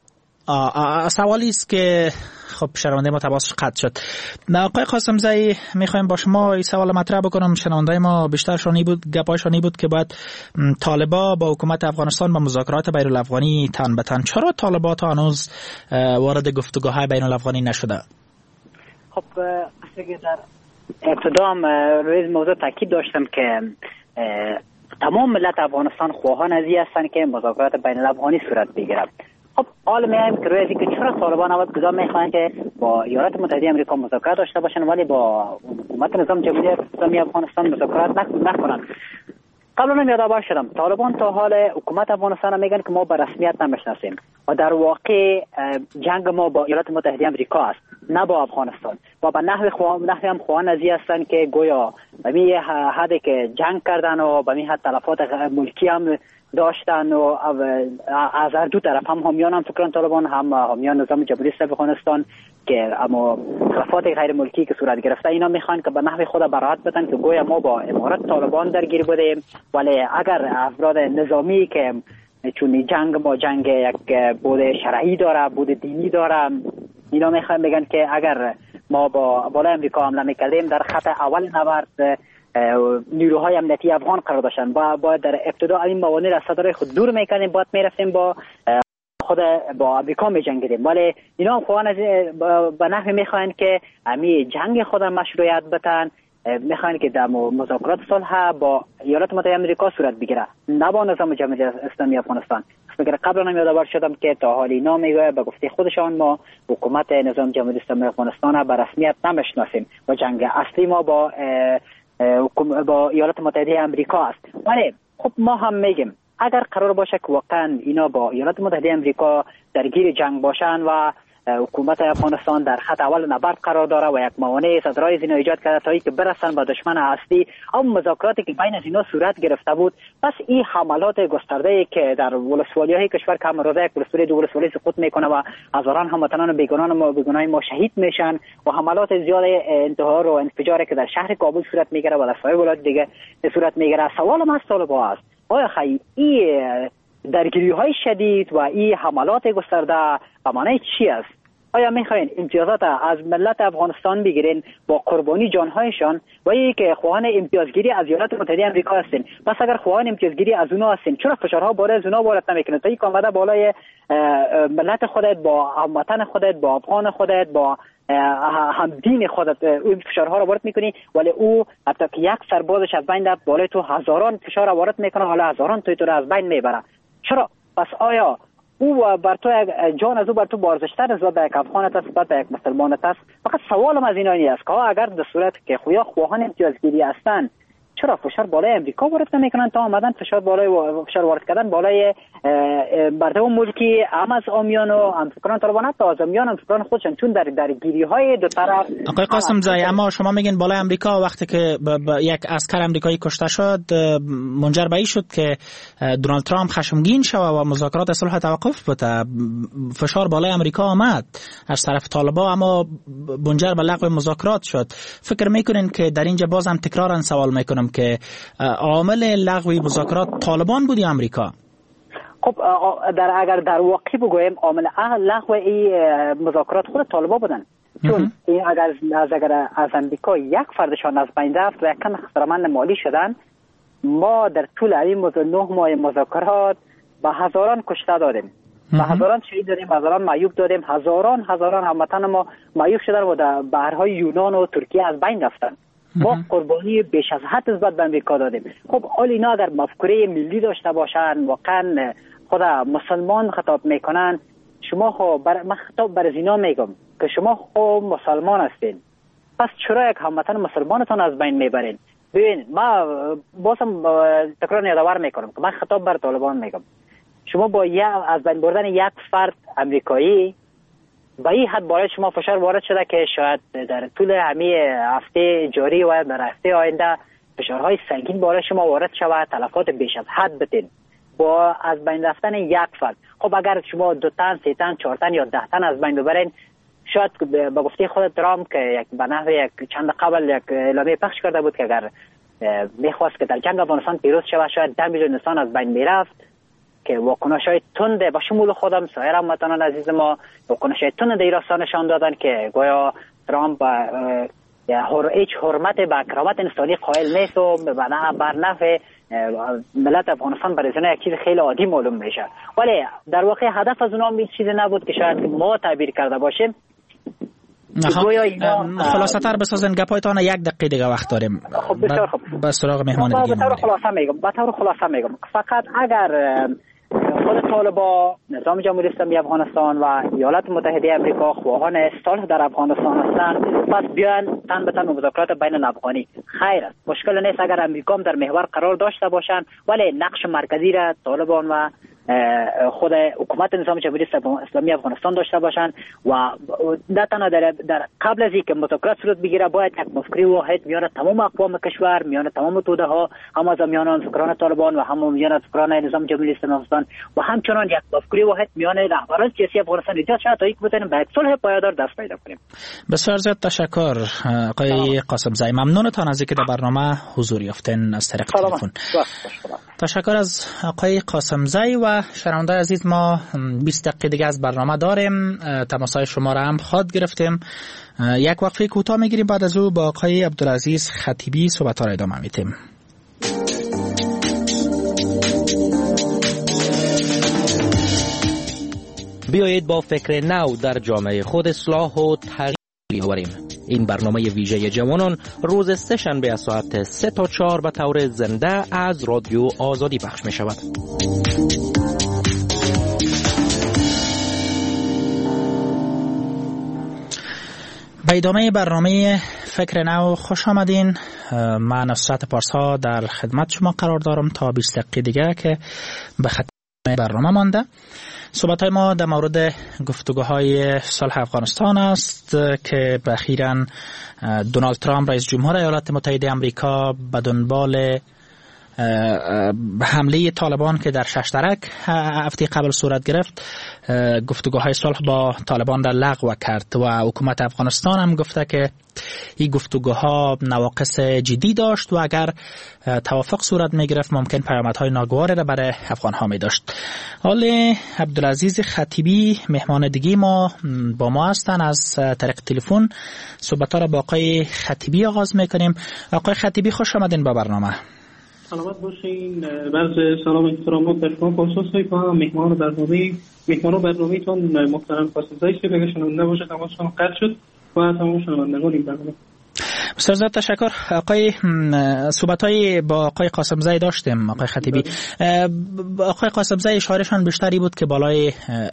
سوالی است که خب شنونده ما تماس قطع شد. آقای قاسم زایی میخوایم با شما این سوال مطرح بکنم. شنونده ما بیشترشانی بود گپایشانی بود که باید طالبا با حکومت افغانستان با مذاکرات بین الافغانی تن به تن. چرا طالبا تا هنوز وارد گفتگوهای بین الافغانی نشده؟ خب اصلا در ابتدا هم روی موضوع تاکید داشتم که تمام ملت افغانستان خواهان از این هستند که مذاکرات بین الافغانی صورت بگیرد. خب حالا میایم که روی از اینکه چرا طالبان اول کجا میخوان که با ایالات متحده آمریکا مذاکرات داشته باشن ولی با حکومت نظام جمهوری اسلامی افغانستان مذاکرات نکنن. قبلا هم یادآور شدم طالبان تا حال حکومت افغانستان میگن که ما به رسمیت نمیشناسیم و در واقع جنگ ما با ایالات متحده آمریکا است نه با افغانستان و به نحو خوا... نحو هم خواهان از هستند که گویا به می حدی که جنگ کردن و به می حد تلفات ملکی هم داشتن و از هر دو طرف هم حامیان هم فکران طالبان هم حامیان نظام جمهوری اسلامی افغانستان که اما تلفات غیر ملکی که صورت گرفته اینا میخوان که به نحو خود برات بدن که گویا ما با امارات طالبان درگیر بودیم ولی اگر افراد نظامی که چون جنگ با جنگ یک بود شرعی داره بود دینی داره اینا میخوان بگن که اگر ما با بالای امریکا حمله میکردیم در خط اول نبرد نیروهای امنیتی افغان قرار داشتن با باید در ابتدا این موانع را صدر خود دور میکنیم باید میرفتیم با خود با امریکا میجنگیدیم ولی اینا هم خواهان از به نحوی میخوان که امی جنگ خود مشروعیت بتن میخوان که در مذاکرات صلح با ایالات متحده آمریکا صورت بگیره نه با نظام جمهوری اسلامی افغانستان. فکر قبلا هم یادآور شدم که تا حال اینا میگه به گفته خودشان ما حکومت نظام جمهوری اسلامی افغانستان به رسمیت نمیشناسیم و جنگ اصلی ما با با ایالات متحده آمریکا است. ولی خب ما هم میگیم اگر قرار باشه که واقعا اینا با ایالات متحده آمریکا درگیر جنگ باشن و حکومت افغانستان در خط اول نبرد قرار داره و یک موانع صدرای اینا ایجاد کرده تا اینکه برسن به دشمن اصلی. اما مذاکراتی که بین از اینا صورت گرفته بود، پس این حملات گسترده که در ولسوالی‌های کشور که روزه یک ولسوالی دو ولسوالی سقوط میکنه و هزاران هموطنان بیگناه ما بیگناه ما شهید میشن و حملات زیاد انتحار و انفجاری که در شهر کابل صورت میگیره و در سایر ولایات دیگه صورت میگیره، سوالم از طالبان است آیا خیلی این درگیری های شدید و این حملات گسترده به معنی چی است؟ آیا میخواین امتیازات از ملت افغانستان بگیرین با قربانی جانهایشان و یکی که خواهان امتیازگیری از ایالات متحده آمریکا هستین؟ پس اگر خواهان امتیازگیری از اونها هستین چرا فشارها بالای از اونها وارد نمیکنید تا اینکه آمده بالای ملت خودت، با هموطن خودت، با افغان خودت، با هم دین خودت اون فشارها رو وارد میکنی، ولی او حتی که یک سربازش از بین رفت بالای تو هزاران فشار رو وارد میکنه، حالا هزاران توی تو رو از بین میبره. چرا؟ پس آیا او بر تو جان از او بر تو بارزشتر نسبت به یک افغانت است، نسبت به یک مسلمانت است؟ فقط سوالم از اینایی است که اگر در صورت که خویا خواهان امتیازگیری هستند چرا فشار بالای امریکا وارد نمیکنن تا آمدن فشار بالای فشار وارد کردن بالای مردم ملکی هم از آمیان و هم فکران طالبان، حتی از آمیان هم فکران خودشان، چون در درگیری های دو طرف. آقای قاسم زای، اما شما میگین بالای امریکا وقتی که ب- ب- یک عسکر امریکایی کشته شد منجر به این شد که دونالد ترامپ خشمگین شد و مذاکرات صلح توقف بده، فشار بالای امریکا آمد از طرف طالبان اما منجر به لغو مذاکرات شد. فکر میکنین که در اینجا باز هم تکرارا سوال میکنم که عامل لغو مذاکرات طالبان بود یا امریکا؟ خب در اگر در واقع بگویم عامل لغو این مذاکرات خود طالبان بودن، چون این اگر از اگر از امریکا یک فردشان از بین رفت و یک کم خسارمند مالی شدن، ما در طول این نه ماه مذاکرات به هزاران کشته دادیم، به هزاران شهید دادیم، هزاران معیوب دادیم، هزاران هزاران هموطن ما معیوب شدن و در بحرهای یونان و ترکیه از بین رفتن. ما قربانی بیش از حد نسبت به امریکا دادیم. خب حال اینا اگر مفکوره ملی داشته باشن، واقعا خود مسلمان خطاب میکنن، شما خب بر... من خطاب بر اینا میگم که شما خب مسلمان هستین، پس چرا یک هموطن مسلمانتان از بین میبرین؟ ببین ما بازم تکرار یادآور میکنم که من خطاب بر طالبان میگم، شما با یک از بین بردن یک فرد امریکایی با این حد باید شما فشار وارد شده که شاید در طول همه هفته جاری و در هفته آینده فشارهای سنگین باید شما وارد شود، تلفات بیش از حد بتین با از بین رفتن یک فرد. خب اگر شما دو تن، سه تن، چهار تن یا ده تن از بین ببرین، شاید به گفته خود ترامپ که یک به نحو یک چند قبل یک اعلامیه پخش کرده بود که اگر میخواست که در جنگ افغانستان پیروز شود شاید ده میلیون انسان از بین میرفت، که واکنش‌های تند با شمول خودم سایر هموطنان عزیز ما واکنش‌های تند در راستان نشان دادن که گویا ترامپ هر هیچ حرمت به کرامت انسانی قائل نیست و بر نفع ملت افغانستان برای زنه یک چیز خیلی عادی معلوم میشه. ولی در واقع هدف از اونها هیچ چیزی نبود که شاید ما تعبیر کرده باشیم. خلاصه‌تر بسازن گپایتان، یک دقیقه دیگه وقت داریم. خب بسیار خوب. به سراغ مهمان دیگه. به طور خلاصه میگم، به طور خلاصه میگم فقط اگر خود طالبان، نظام جمهوری اسلامی افغانستان و ایالات متحده آمریکا خواهان صلح در افغانستان هستند، پس بیان تن به تن مذاکرات بین الافغانی. خیر است، مشکل نیست اگر امریکا هم در محور قرار داشته باشند، ولی نقش مرکزی را طالبان و خود حکومت نظام جمهوری اسلامی افغانستان داشته باشند و نه تنها در, در قبل از اینکه مذاکرات صورت بگیره باید یک مفکری واحد میان تمام اقوام کشور، میان تمام توده ها، هم از میان فکران طالبان و هم میان فکران نظام جمهوری اسلامی افغانستان و همچنان یک مفکری واحد میان رهبران سیاسی افغانستان ایجاد شود تا اینکه بتونیم به یک صلح پایدار دست پیدا کنیم. بسیار زیاد تشکر آقای قاسم زای، ممنونتان از اینکه در برنامه حضور یافتین از طریق تلفن. تشکر از آقای قاسم زای. و شنونده عزیز، ما بیست دقیقه دیگه از برنامه داریم، تماسهای شما را هم خواهد گرفتیم. یک وقفه کوتاه میگیریم، بعد از او با آقای عبدالعزیز خطیبی صحبت‌ها را ادامه میدیم. بیایید با فکر نو در جامعه خود اصلاح و تغییر بیاوریم. این برنامه ویژه جوانان روز سه شنبه از ساعت سه تا چهار به طور زنده از رادیو آزادی پخش می شود. به ادامه برنامه فکر نو خوش آمدین. من نصرت پارسا در خدمت شما قرار دارم تا بیست دقیقه دیگه که به ختم برنامه مانده. صحبت‌های ما در مورد گفتگوهای صلح افغانستان است که اخیراً دونالد ترامپ رئیس جمهور ایالات متحده آمریکا به دنبال حمله طالبان که در ششترک هفته قبل صورت گرفت گفتگوهای صلح با طالبان را لغو کرد و حکومت افغانستان هم گفته که این گفتگوها نواقص جدی داشت و اگر توافق صورت می گرفت ممکن پیامدهای ناگواری را برای افغان ها می داشت. حال عبدالعزیز خطیبی مهمان دیگه ما با ما هستن. از طریق تلفن صحبت ها را با آقای خطیبی آغاز می کنیم. آقای خطیبی خوش آمدین با برنامه. سلامت باشین. برز سلام احترامات در شما پاسخ کنم. مهمان برنامه مهمان برنامه‌تون محترم قاسم زایی که بگه شنونده باشه تماشا قطع شد و تمام شنوندگان این برنامه. بسیار زیاد تشکر. آقای صحبت‌های با آقای قاسم زایی داشتیم. آقای خطیبی، آقای قاسم زایی اشارهشان بیشتری بود که بالای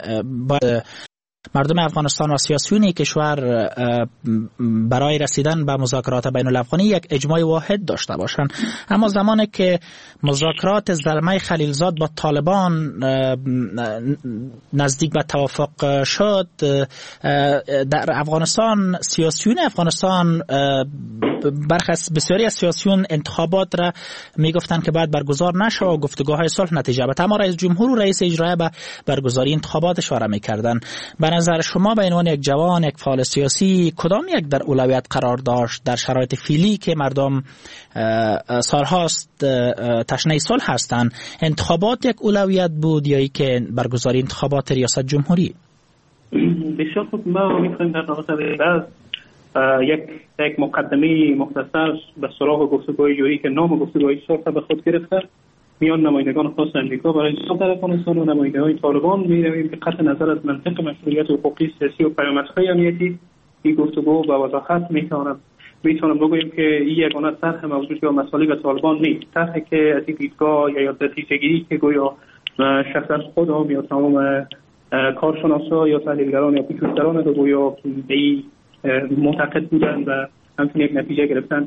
مردم افغانستان و سیاسیون کشور برای رسیدن به مذاکرات بین الافغانی یک اجماع واحد داشته باشند، اما زمانی که مذاکرات زلمه خلیلزاد با طالبان نزدیک به توافق شد، در افغانستان سیاسیون افغانستان برخلاف بسیاری از سیاسیون انتخابات را میگفتن که باید برگزار نشه و گفتگوهای صلح نتیجه بده، اما رئیس جمهور و رئیس اجرایی به برگزاری انتخابات اشاره میکردن. به نظر شما به عنوان یک جوان، یک فعال سیاسی، کدام یک در اولویت قرار داشت در شرایط فعلی که مردم سالهاست تشنه صلح هستند؟ انتخابات یک اولویت بود یا ای که برگزاری انتخابات ریاست جمهوری؟ بسیار خوب. ما می‌خوایم در رابطه با یک یک مقدمه مختصر به سراغ گفتگوهای جویی که نام گفتگوهای صلح به خود گرفته میان نمایندگان خاص امریکا برای صلح در افغانستان و نماینده‌های طالبان می‌رویم که قطع نظر از منطق مشروعیت حقوقی سیاسی و پیامدهای امنیتی این گفتگو با وضاحت می‌توانم میتونم بگویم که این یگانه طرح موضوع یا مسائل طالبان نیست، طرحی که از این دیدگاه یا نتیجه‌گیری که گویا شخصا خودم یا تمام کارشناسا یا تحلیلگران یا پژوهشگران رو گویا به این معتقد بودن و همچنین یک نتیجه گرفتن.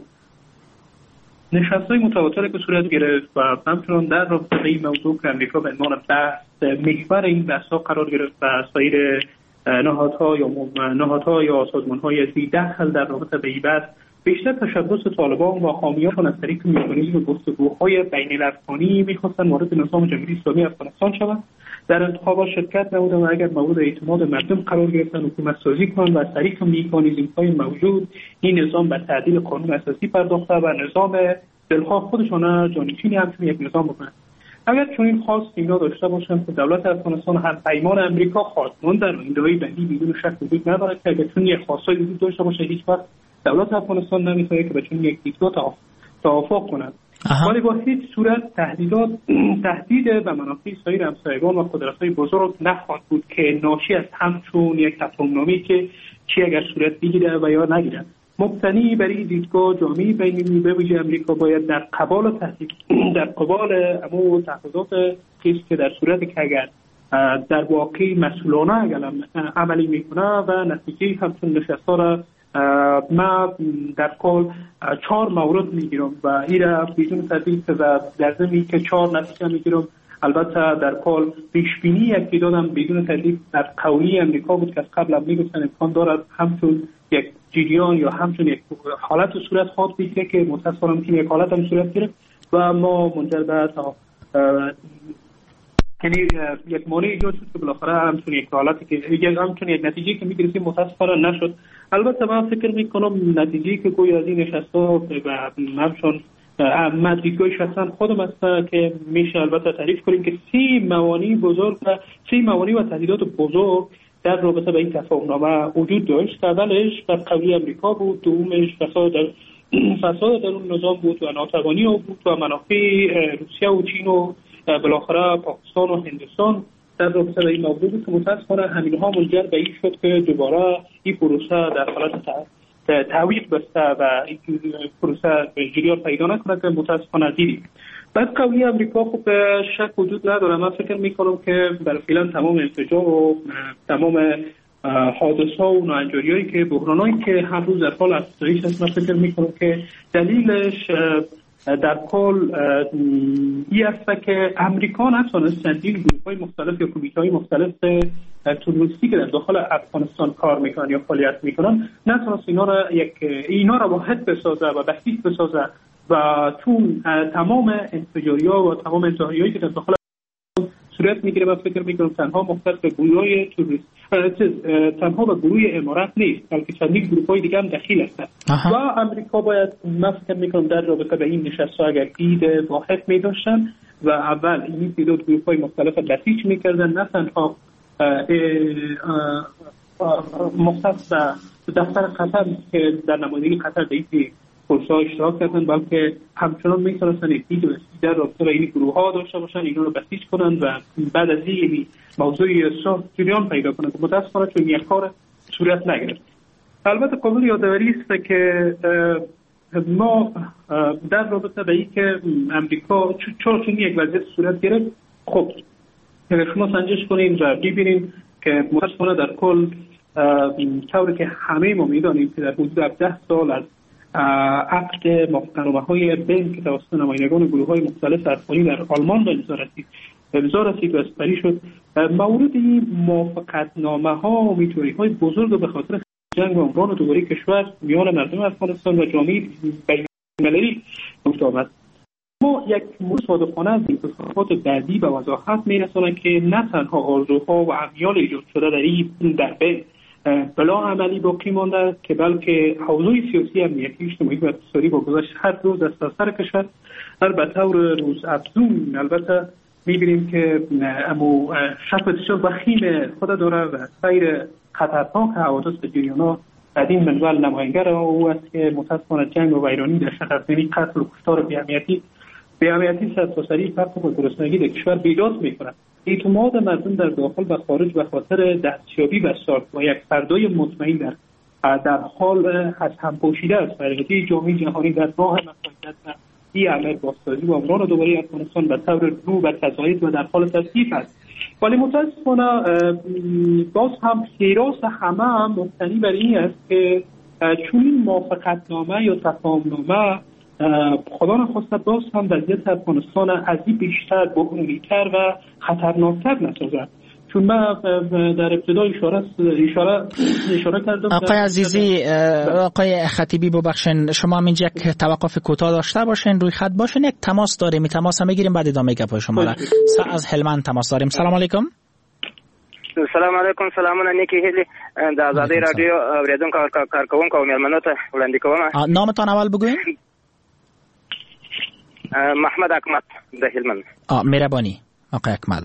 نشست‌های متواتر که صورت گرفت و همچنان در رابطه با این موضوع که امریکا به عنوان بحث محور این بحث‌ها قرار گرفت و سایر نهادها یا نهادها یا سازمان‌های اصلی دخل در رابطه با این بحث بیشتر تشبث طالبان و حامیان از طریق مکانیزم گفتگوهای بین الافغانی می‌خواستند وارد نظام جمهوری اسلامی افغانستان شوند. در انتخابات شرکت نمودند و اگر مورد اعتماد مردم قرار گرفتن حکومت سازی کنند و از طریق مکانیزم‌های موجود این نظام به تعدیل قانون اساسی پرداخته و نظام دلخواه خودشان جانشین همچون یک نظام بکنند. اگر چنین خواست اینا داشته باشند که دولت افغانستان هم پیمان امریکا خواستمان در آینده‌های بعدی بدون شک وجود ندارد که اگر چنین یک خواستایی وجود داشته باشه هیچ وقت دولت افغانستان نمی‌تونه که به چنین یک دیدگاه توافق کند. ولی با هیچ صورت تهدیدات تهدید به منافع سایر همسایگان و قدرت‌های بزرگ نخواهد بود که ناشی از همچون یک تفاهم‌نامه‌ای که چی اگر صورت بگیره و یا نگیره. مبتنی بر این دیدگاه جامعه بین‌المللی به ویژه امریکا باید در قبال تهدید در قبال امو تهدیدات چیزی که در صورتی که اگر در واقع مسئولانه عملی میکنه و نتیجه همچون نشست‌ها را ما در کل چهار مورد میگیرم و این را بدون تردید و در ضمن که چهار نتیجه میگیرم. البته در کل پیش بینی یک دادم بدون تردید در قولی امریکا بود که از قبل هم میگفتن امکان دارد همچون یک جریان یا همچون یک حالت صورت خواهد بگیره که متأسفانه که یک حالت هم صورت گرفت و ما منجر به یعنی یک مانع ایجاد شد که بالاخره همچون یک حالتی که همچون یک نتیجه که میگرسیم متأسفانه نشد. البته من فکر میکنم نتیجه که گویا از این نشست‌ها و همچون من دیدگاه شخصا خودم است که میشه البته تعریف کنیم که سی موانع بزرگ و سی موانع و تهدیدات بزرگ در رابطه با این تفاهم‌نامه وجود داشت. اولش بر قولی امریکا بود، دومش فساد در فساد در اون نظام بود و ناتوانی بود و منافع روسیه و چین و بالاخره پاکستان و هندوستان در رابطه با این موضوع بود که متأسفانه همینها منجر به این شد که دوباره این پروسه در حالت تعویق بسته و این پروسه جریان پیدا نکنه که متأسفانه دیدیم. بعد قولی امریکا خب شک وجود نداره. من فکر میکنم که برای فعلا تمام انفجار و تمام حادثه و ناانجاری‌هایی که بحرانایی که هر روز در حال افزایش هست، من فکر میکنم که دلیلش در کل این است که امریکا نتونست چندین گروه‌های مختلف یا کمیته‌های مختلف تروریستی که در داخل افغانستان کار میکنن یا فعالیت میکنن نتونست اینا را یک اینا را واحد بسازه و بسیط بسازه و چون تمام انفجاری‌ها و تمام انتحاری‌هایی که در داخل صورت میگیره و فکر میکنم تنها مختص به گروه‌های تروریست تنها به گروه امارات نیست بلکه چندین گروه‌های دیگه هم دخیل هستند و امریکا باید من فکر میکنم در رابطه به این نشست‌ها اگر دید واحد می‌داشتن و اول این تعداد گروه‌های مختلف بسیج می‌کردن نه تنها مختص به دفتر قطر که در نمایندگی قطر در این پروسه اشتراک کردن بلکه همچنان میتونستن دید و در رابطه با این گروه ها داشته باشن اینا رو بسیج کنن و بعد از این موضوع صلح جریان پیدا کنن که متاسفانه چون یک کار صورت نگرفت. البته قابل یادآوری است که ما در رابطه با این که امریکا چون چون یک وضعیت صورت گرفت خب شما سنجش کنیم و ببینیم که متاسفانه در کل طوری که همه ما میدانیم که در حدود هفده سال از عقد موافقتنامه‌های بین که توسط نمایندگان گروه‌های مختلف افغانی در آلمان به امضا رسید به امضا رسید و اسپری شد مورد این موافقتنامه‌ها و میتوری‌های بزرگ به خاطر جنگ و عمران دوباره کشور میان مردم افغانستان و جامعه بین‌المللی گفت آمد. ما یک مصادفانه از انتخابات بعدی به وضاحت می‌رسانند که نه تنها آرزوها و امیال ایجاد شده در این در بین بلا عملی باقی مانده که بلکه حوزه سیاسی، امنیتی، اجتماعی و اقتصادی با گذشت هر روز از سر کشور هر به طور روز افزون البته می‌بینیم که امو شک بسیار وخیم خود داره و سیر خطرناک حوادث به جریان‌ها در این منوال نماینگر او است که متأسفانه جنگ و ویرانی در شهرستانی قتل و کشتار بی‌اهمیتی بی‌اهمیتی سرتاسری فقر و گرسنگی در کشور بیداد می‌کند. اعتماد مردم در داخل و خارج به خاطر دستیابی به صلح و یک فردای مطمئن در در حال از هم پوشیده است. فرقه جامعه جهانی در راه مساعدت و این عمل بازسازی و عمران دوباره افغانستان به طور رو و تضاعیف و در حال تصدیق است. ولی متاسفانه باز هم خیراس همه هم مبتنی بر این است که چون این موافقتنامه یا تفاهمنامه خدا نخواسته باز هم وضعیت افغانستان از این بیشتر بحرانی‌تر و خطرناکتر نسازد. چون من در ابتدای اشاره اشاره اشاره کردم آقای عزیزی آقای خطیبی ببخشید شما هم اینجا یک توقف کوتاه داشته باشین روی خط باشین یک تماس داریم می تماس هم بگیریم بعد ادامه گپ شما را از هلمند تماس داریم. سلام علیکم. سلام علیکم سلامونه نیکی هلی د آزادی رادیو اوریدونکو کارکونکو او مېلمنو ته وړاندې کوم. نامتان اول بگوین. محمد اکمل د هلمند. آ مهرباني آقای اکمل.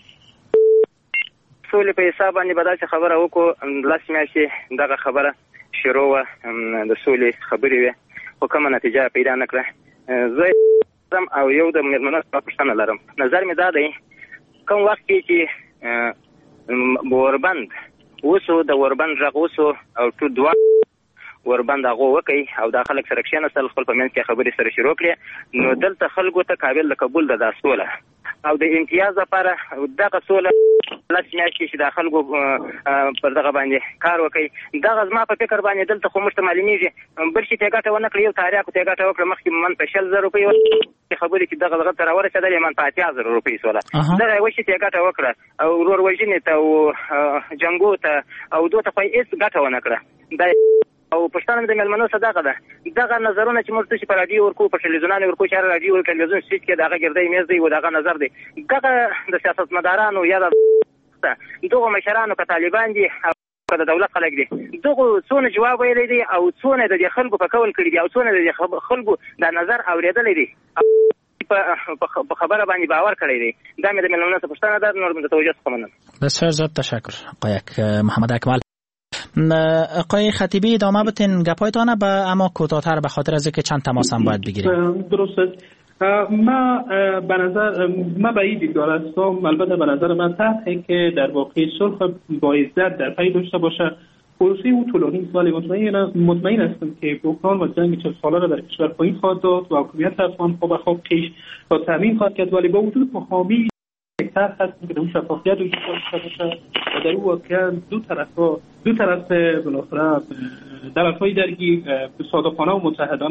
سولې په حساب باندې به داسې خبره وکړو لاس میاشتې دغه خبره شروع وه د سولې خبرې وې خو کومه نتیجه پیدا نه کړه. زه او یو د مېلمنو څخه پوښتنه لرم. نظر مې دا دی کوم وخت کې چې وربند اوسو د وربند غږ اوسو او ټول دوه وربند هغه وکي او د خلک سره کښېناستل خپل په منځ کې خبرې سره شروع کړې نو دلته خلکو ته قابل د قبول ده دا سوله او د امتیاز لپاره دغه سوله لس میاشتې چې د خلکو پر دغه باندې کار وکړي دغه زما په فکر باندې دلته خو موږ ته معلومیږي بل شي ته ګټه ونه کړي یو تاریخ ته ګټه وکړه مخکې من په شل زره روپۍ خبرې چې دغه دغه تر ورسېدلې من په اتیا زره روپۍ سوله دغه یو شي ته ګټه وکړه او ورور وژنې ته او جنګو ته او دوی ته خو هېڅ ګټه ونه کړه او پښتانه د مېلمنو صدقه ده دغه نظرونه چې موږ څه په رادیو ورکو په ټلویزیون ورکو چې رادیو او ټلویزیون سټیټ کې دغه ګرځي میز دی او دغه نظر دی دغه د سیاستمدارانو یا د دغه مشرانو که طالبان دي او د دولت خلک دي دغه څونه جواب ویلی دی او څونه د خلکو په کول کړي دي او څونه د خلکو د نظر اوریدلې دي په خبره باندې باور کړی دی دا مې د مېلمنو څخه پوښتنه ده نور د توجه څخه مننه. بسیار زیاد تشکر آقای محمد اکمل. آقای خطیبی ادامه بتین گپایتانه به اما کوتاه‌تر به خاطر از اینکه چند تماس هم باید بگیریم. درسته. ما به نظر ما به این دیدگاه هستم البته به نظر من طرحی که در واقع صلح با عزت در پی داشته باشه پروسه او طولانی سالی مطمئن مطمئن هستم که بحران و جنگ چهل ساله را در کشور پایین خواهد داد و حکومت افغان خود به خود پیش و تامین خواهد کرد ولی با وجود فهامی طرح هست که در اون شفافیت وجود داشته باشه و در اون واقعا دو طرف دو طرف بالاخره طرف‌های درگیر صادقانه و متحدانه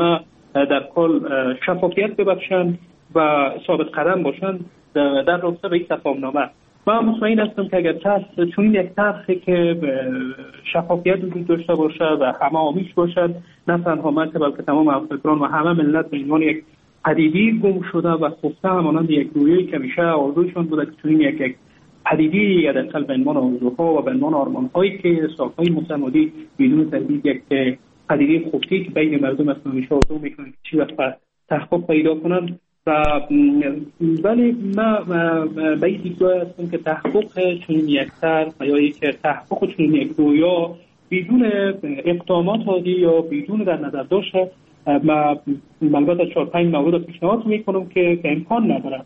در کل شفافیت ببخشند و ثابت قدم باشند در رابطه به این تفاهم‌نامه. من مطمئن هستم که اگر طرح چون یک طرحی که شفافیت وجود داشته باشه و همه آمیز باشد، نه تنها من که بلکه تمام افکاران و همه ملت به عنوان یک پدیده گم شده و خفته همانند یک رویایی که میشه آرزویشان بوده که چون یک یک پدیده یا در به عنوان آرزوها و به عنوان آرمان‌هایی که سال‌های متمادی بدون تردید یک پدیده خفته که بین مردم اصلا میشه آرزو میکنن که چی وقت تحقق پیدا کنن. و ولی ما به این دیدگاه هستم که تحقق چنین یک طرح یا یک تحقق چنین یک رویا بدون اقدامات عادی یا بدون در نظر داشته، ما البته چهار پنج مورد پیشنهاد میکنم که امکان نداره.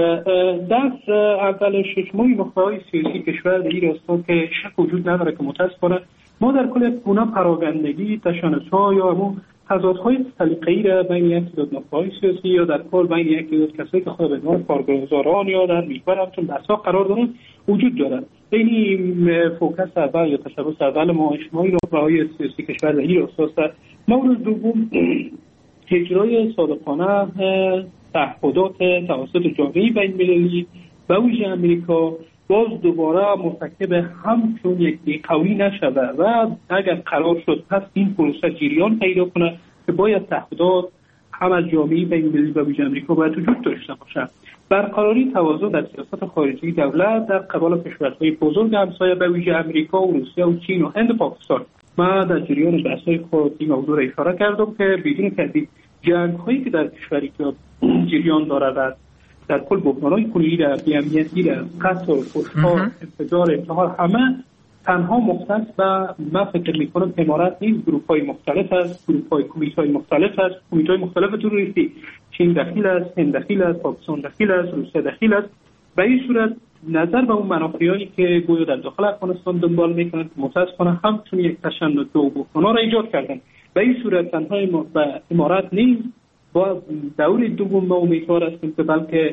دست اول ششموی مقطعهای سیاسی کشور در این راستا که شک وجود نداره که متاسفانه ما در کل گونه پراگندگی، تشنج‌ها یا همون تضادهای سلیقه‌ای را بین یک تعداد نخبه‌های سیاسی یا در کل بین یک تعداد کسایی که خود به عنوان کارگزاران یا در محور همچون بحث‌ها قرار دارند وجود دارد. این فوکس اول یا تشبث اول ما اجتماعی راههای سیاسی کشور در این اساس است. مورد دوم اجرای صادقانه تعهدات توسط جامعه بین‌المللی و ویژه امریکا باز دوباره مرتکب همچون یک بی‌قولی نشده و اگر قرار شد پس این پروسه جریان پیدا کنه که باید تعهدات هم از جامعه بین‌المللی و ویژه امریکا باید وجود داشته باشه. برقراری توازن در سیاست خارجی دولت در قبال کشورهای بزرگ همسایه به ویژه امریکا و روسیه و چین و هند و پاکستان. ما در جریان بحث‌های خود این موضوع را اشاره کردم که بدون تردید جنگ‌هایی که در کشوری که جریان دارد در کل بحران‌های کلی در بی‌امنیتی در قتل و کشتار انفجار انتحار همه تنها مختص به من فکر می‌کنم امارات نیست، گروه‌های مختلف است، گروه‌های کمیته‌های مختلف است، کمیته‌های مختلف تروریستی، چین دخیل است، هند دخیل است، پاکستان دخیل است، روسیه دخیل است. به این صورت نظر به اون منافعی که گویا در داخل افغانستان دنبال می‌کنند متأسفانه همچون یک تشنج و بحران را ایجاد کردند. به این صورت تنها امارات نیست، با دور دوم ما امیدوار هستیم که بلکه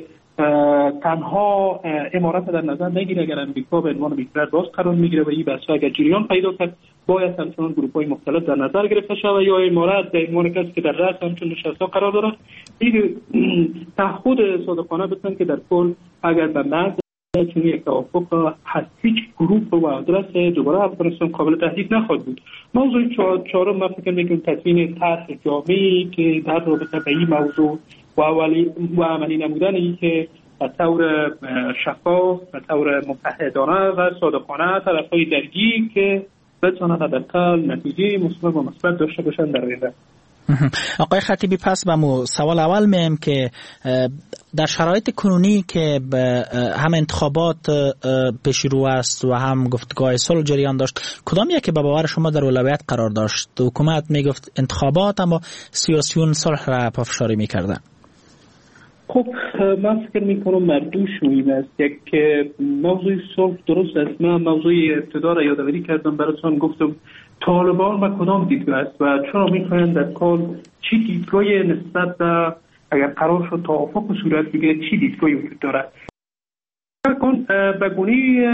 تنها امارات در نظر نگیره اگر امریکا به عنوان محور باز قرار میگیره و این بحث‌ها اگر جریان پیدا کرد باید همچنان گروه‌های مختلف در نظر گرفته شود یا امارات به عنوان کسی که در رأس همچون نشست‌ها قرار دارد این تعهد صادقانه بتن که در کل اگر به مرز چون یک توافق هست هیچ گروه و آدرس دوباره افغانستان قابل تهدید نخواهد بود. موضوع چهارم من فکر می‌کنم تدوین طرح جامعی که در رابطه با این موضوع و اولی و عملی نمودن این که به طور شفاف به طور متحدانه و صادقانه طرف‌های درگیر که بتوانند حداقل نتیجه مثبت و مثبت داشته باشند در آینده. آقای خطیبی پس به مو سوال اول میم که در شرایط کنونی که هم انتخابات پیش رو است و هم گفتگاه صلح جریان داشت کدام یکی به باور شما در اولویت قرار داشت؟ حکومت میگفت انتخابات اما سیاسیون صلح را پافشاری میکردن. خب من فکر میکنم مردوش مهم است. یک موضوع صلح درست است. من موضوع ابتدا را یادآوری کردم براتون گفتم طالبان و کدام دیدگاه است و چرا میخواهند در کل چی دیدگاهی نسبت به اگر قرار شد توافق صورت بگیره چی دیدگاهی وجود دارد. کن به گونه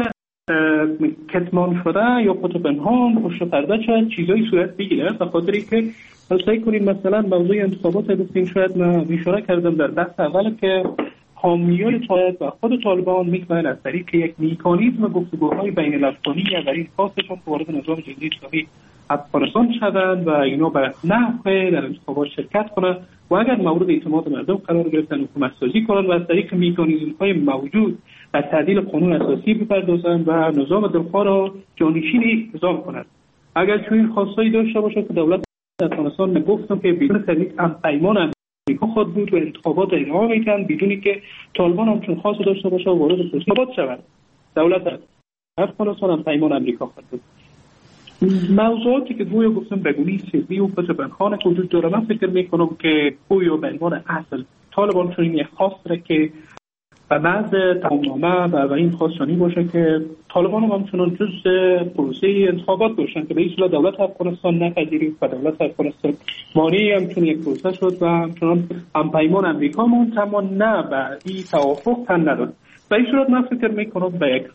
کتمان شده یا خود پنهان پشت پرده شاید چیزایی صورت بگیره به خاطری که سعی کنیم مثلا موضوع انتخابات گفتیم شاید من اشاره کردم در بحث اول که حامیان طالب و خود طالبان می‌خواهند از طریق یک مکانیزم گفتگوهای بین الافغانی در این خاصشون وارد نظام جمهوری اسلامی افغانستان شدند و اینا به نحو در انتخابات شرکت کنند و اگر مورد اعتماد مردم قرار گرفتن حکومت سازی کنند و از طریق مکانیزم‌های موجود و تعدیل قانون اساسی بپردازند و نظام دلخواه را جانشین نظام کنند. اگر چنین خواستایی داشته باشد که دولت افغانستان میگفتم که بدون تردید هم پیمان امریکا خود بود و انتخابات ادامه میکنند بدونی که طالبان هم چون خواست داشته باشه و وارد انتخابات شوند. دولت افغانستان هم پیمان امریکا خود بود. موضوعاتی که گویا گفتم بگونی سیزی و پس بنخانه که وجود داره من فکر میکنم که گویا به عنوان اصل طالبان چون این خواست را که و بعض تمامنامه و این خواستانی باشه که طالبان هم همچنان جز پروسه انتخابات باشن که به این صورت دولت افغانستان نپذیرید و دولت افغانستان مانعی همچون یک پروسه شد و همچنان هم پیمان امریکا مون تمام نه و این توافق تن نداد. به این صورت من فکر میکنم به یک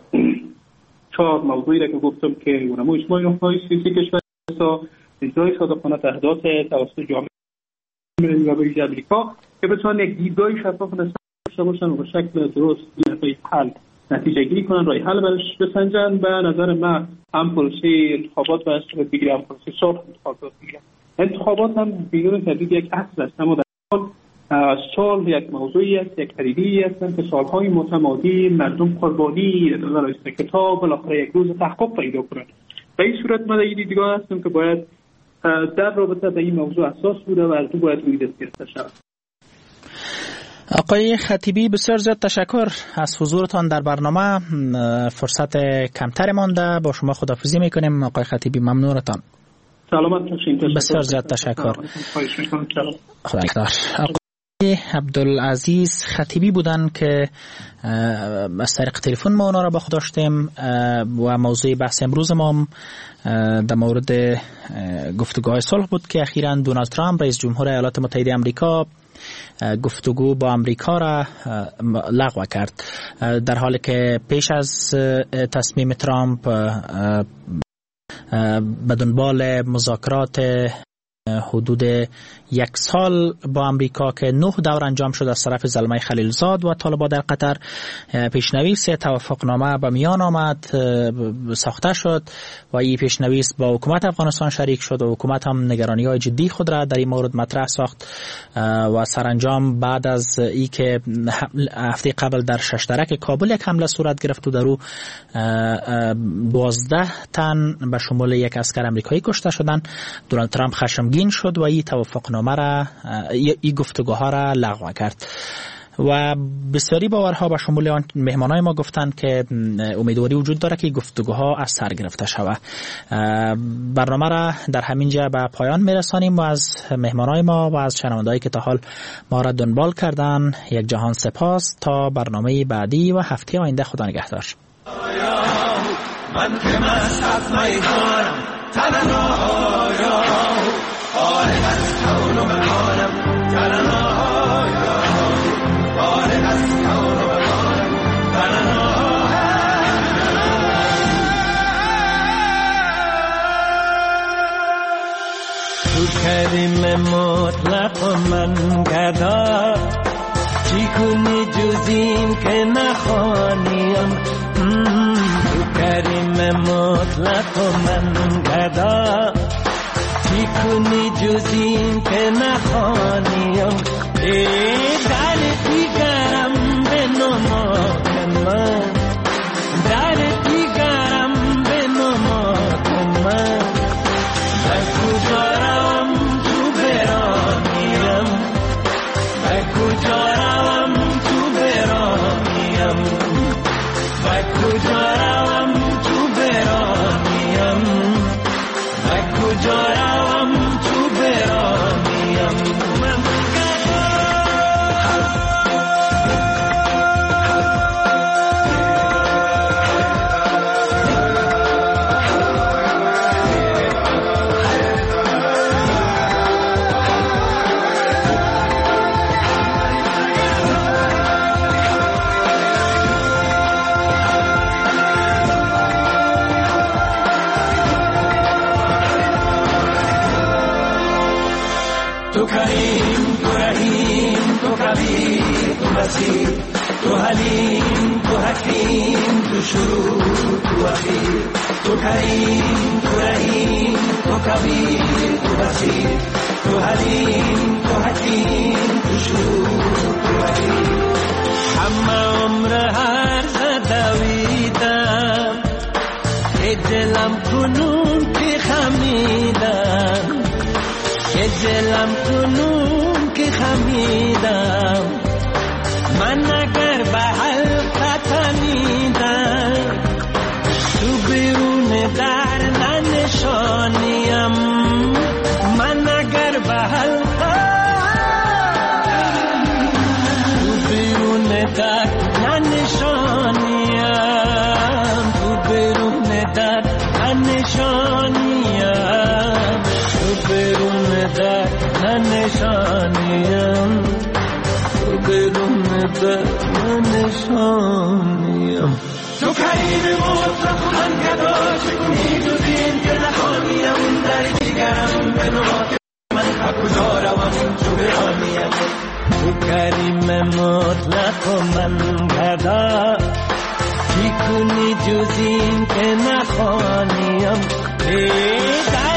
چهار موضوعی را که گفتم که اونمو اجتماعی نهادهای سیاسی کشور اجرای صادقانه تعهدات توسط جامعه ملی و ویژه امریکا که بتونن یک دیدگاه شفاف داشته باشن و به شکل درست راه حل نتیجه گیری کنن، راه حل برش بسنجن. به نظر من هم پروسه انتخابات باید صورت بگیره، هم پروسه صلح انتخابات بگیره. انتخابات هم بدون تردید یک اصل است، اما در حال صلح یک موضوعی است، یک پدیده‌ای است که سالهای متمادی مردم قربانی نظر کتاب بالاخره یک روز تحقق پیدا کنند. به این صورت من در دیدگاه هستم که باید در رابطه با این موضوع اساس بوده و از دو باید روی دست گرفته شود. آقای خطیبی بسیار زیاد تشکر از حضورتان در برنامه. فرصت کمتر مانده، با شما خداحافظی میکنیم. آقای خطیبی ممنونتان. سلامت باشین. بسیار زیاد تشکر. خدا نگهدار. آقای عبدالعزیز خطیبی بودن که از طریق تلفن ما اونا را با خود داشتیم و موضوع بحث امروز ما در مورد گفتگوهای صلح بود که اخیراً دونالد ترامپ رئیس جمهور ایالات متحده آمریکا گفتگو با امریکا را لغو کرد، در حالی که پیش از تصمیم ترامپ به دنبال مذاکرات حدود یک سال با امریکا که نه دور انجام شد از طرف زلمه خلیلزاد و طالبان در قطر، پیشنویس توافقنامه به میان آمد، ساخته شد و این پیشنویس با حکومت افغانستان شریک شد و حکومت هم نگرانی‌های جدی خود را در این مورد مطرح ساخت و سرانجام بعد از ای که هفته قبل در ششترک کابل یک حمله صورت گرفت و در او دوازده تن به شمول یک عسکر امریکایی کشته شدند، دونالد ترامپ خشمگین شد و این توافقنامه را این گفتگوها را لغو کرد و بسیاری باورها به شمول آن مهمانای ما گفتند که امیدواری وجود داره که گفتگوها از سر گرفته شود. برنامه را در همین جا به پایان میرسانیم و از مهمانای ما و از شنوندهایی که تا حال ما را دنبال کردن یک جهان سپاس. تا برنامه بعدی و هفته آینده خدا نگهدار. من که مست از میدانم تنها فارغ از کون و مکانم، تنها فارغ از کون و مکانم، تنها. تو کریم مطلق و من گدا، چی کنی جز این که نخوانیم؟ تو کریم مطلق و من گدا، چی کنی جز این که نخوانیم؟ ای در دیگرم به نماد من، در دیگرم به نماد من، به کجا روم تو برانیم، به کجا روم تو برانیم، به کجا روم تو برانیم، به کجا روم تو برانیم. تو کریم، تو رحیم، تو کبیر، تو بصیر، تو حلیم، تو حکیم، تو شروع، تو اخیر. تو کریم، تو رحیم، تو کبیر، تو بصیر، تو حلیم، تو حکیم، تو شروع، تو اخیر. همه عمر هر زدویدم که دلم کنون که خمیدم، که دلم کنون که خمیدم، من اگر به حلقت میدم، تو بیرون در ننشانیم، من اگر به حلقت، تو بیرون در ننشانیم، تو بیرون در ننشانیم، تو بیرون در ننشانیم، تو بیرون در ننشانیم. تو کریم مطلق من گدا، چگونی جز این که نخوانیم در برانیم تو کریم مطلق و من گدا چی کنی جز این که نخوانیم ای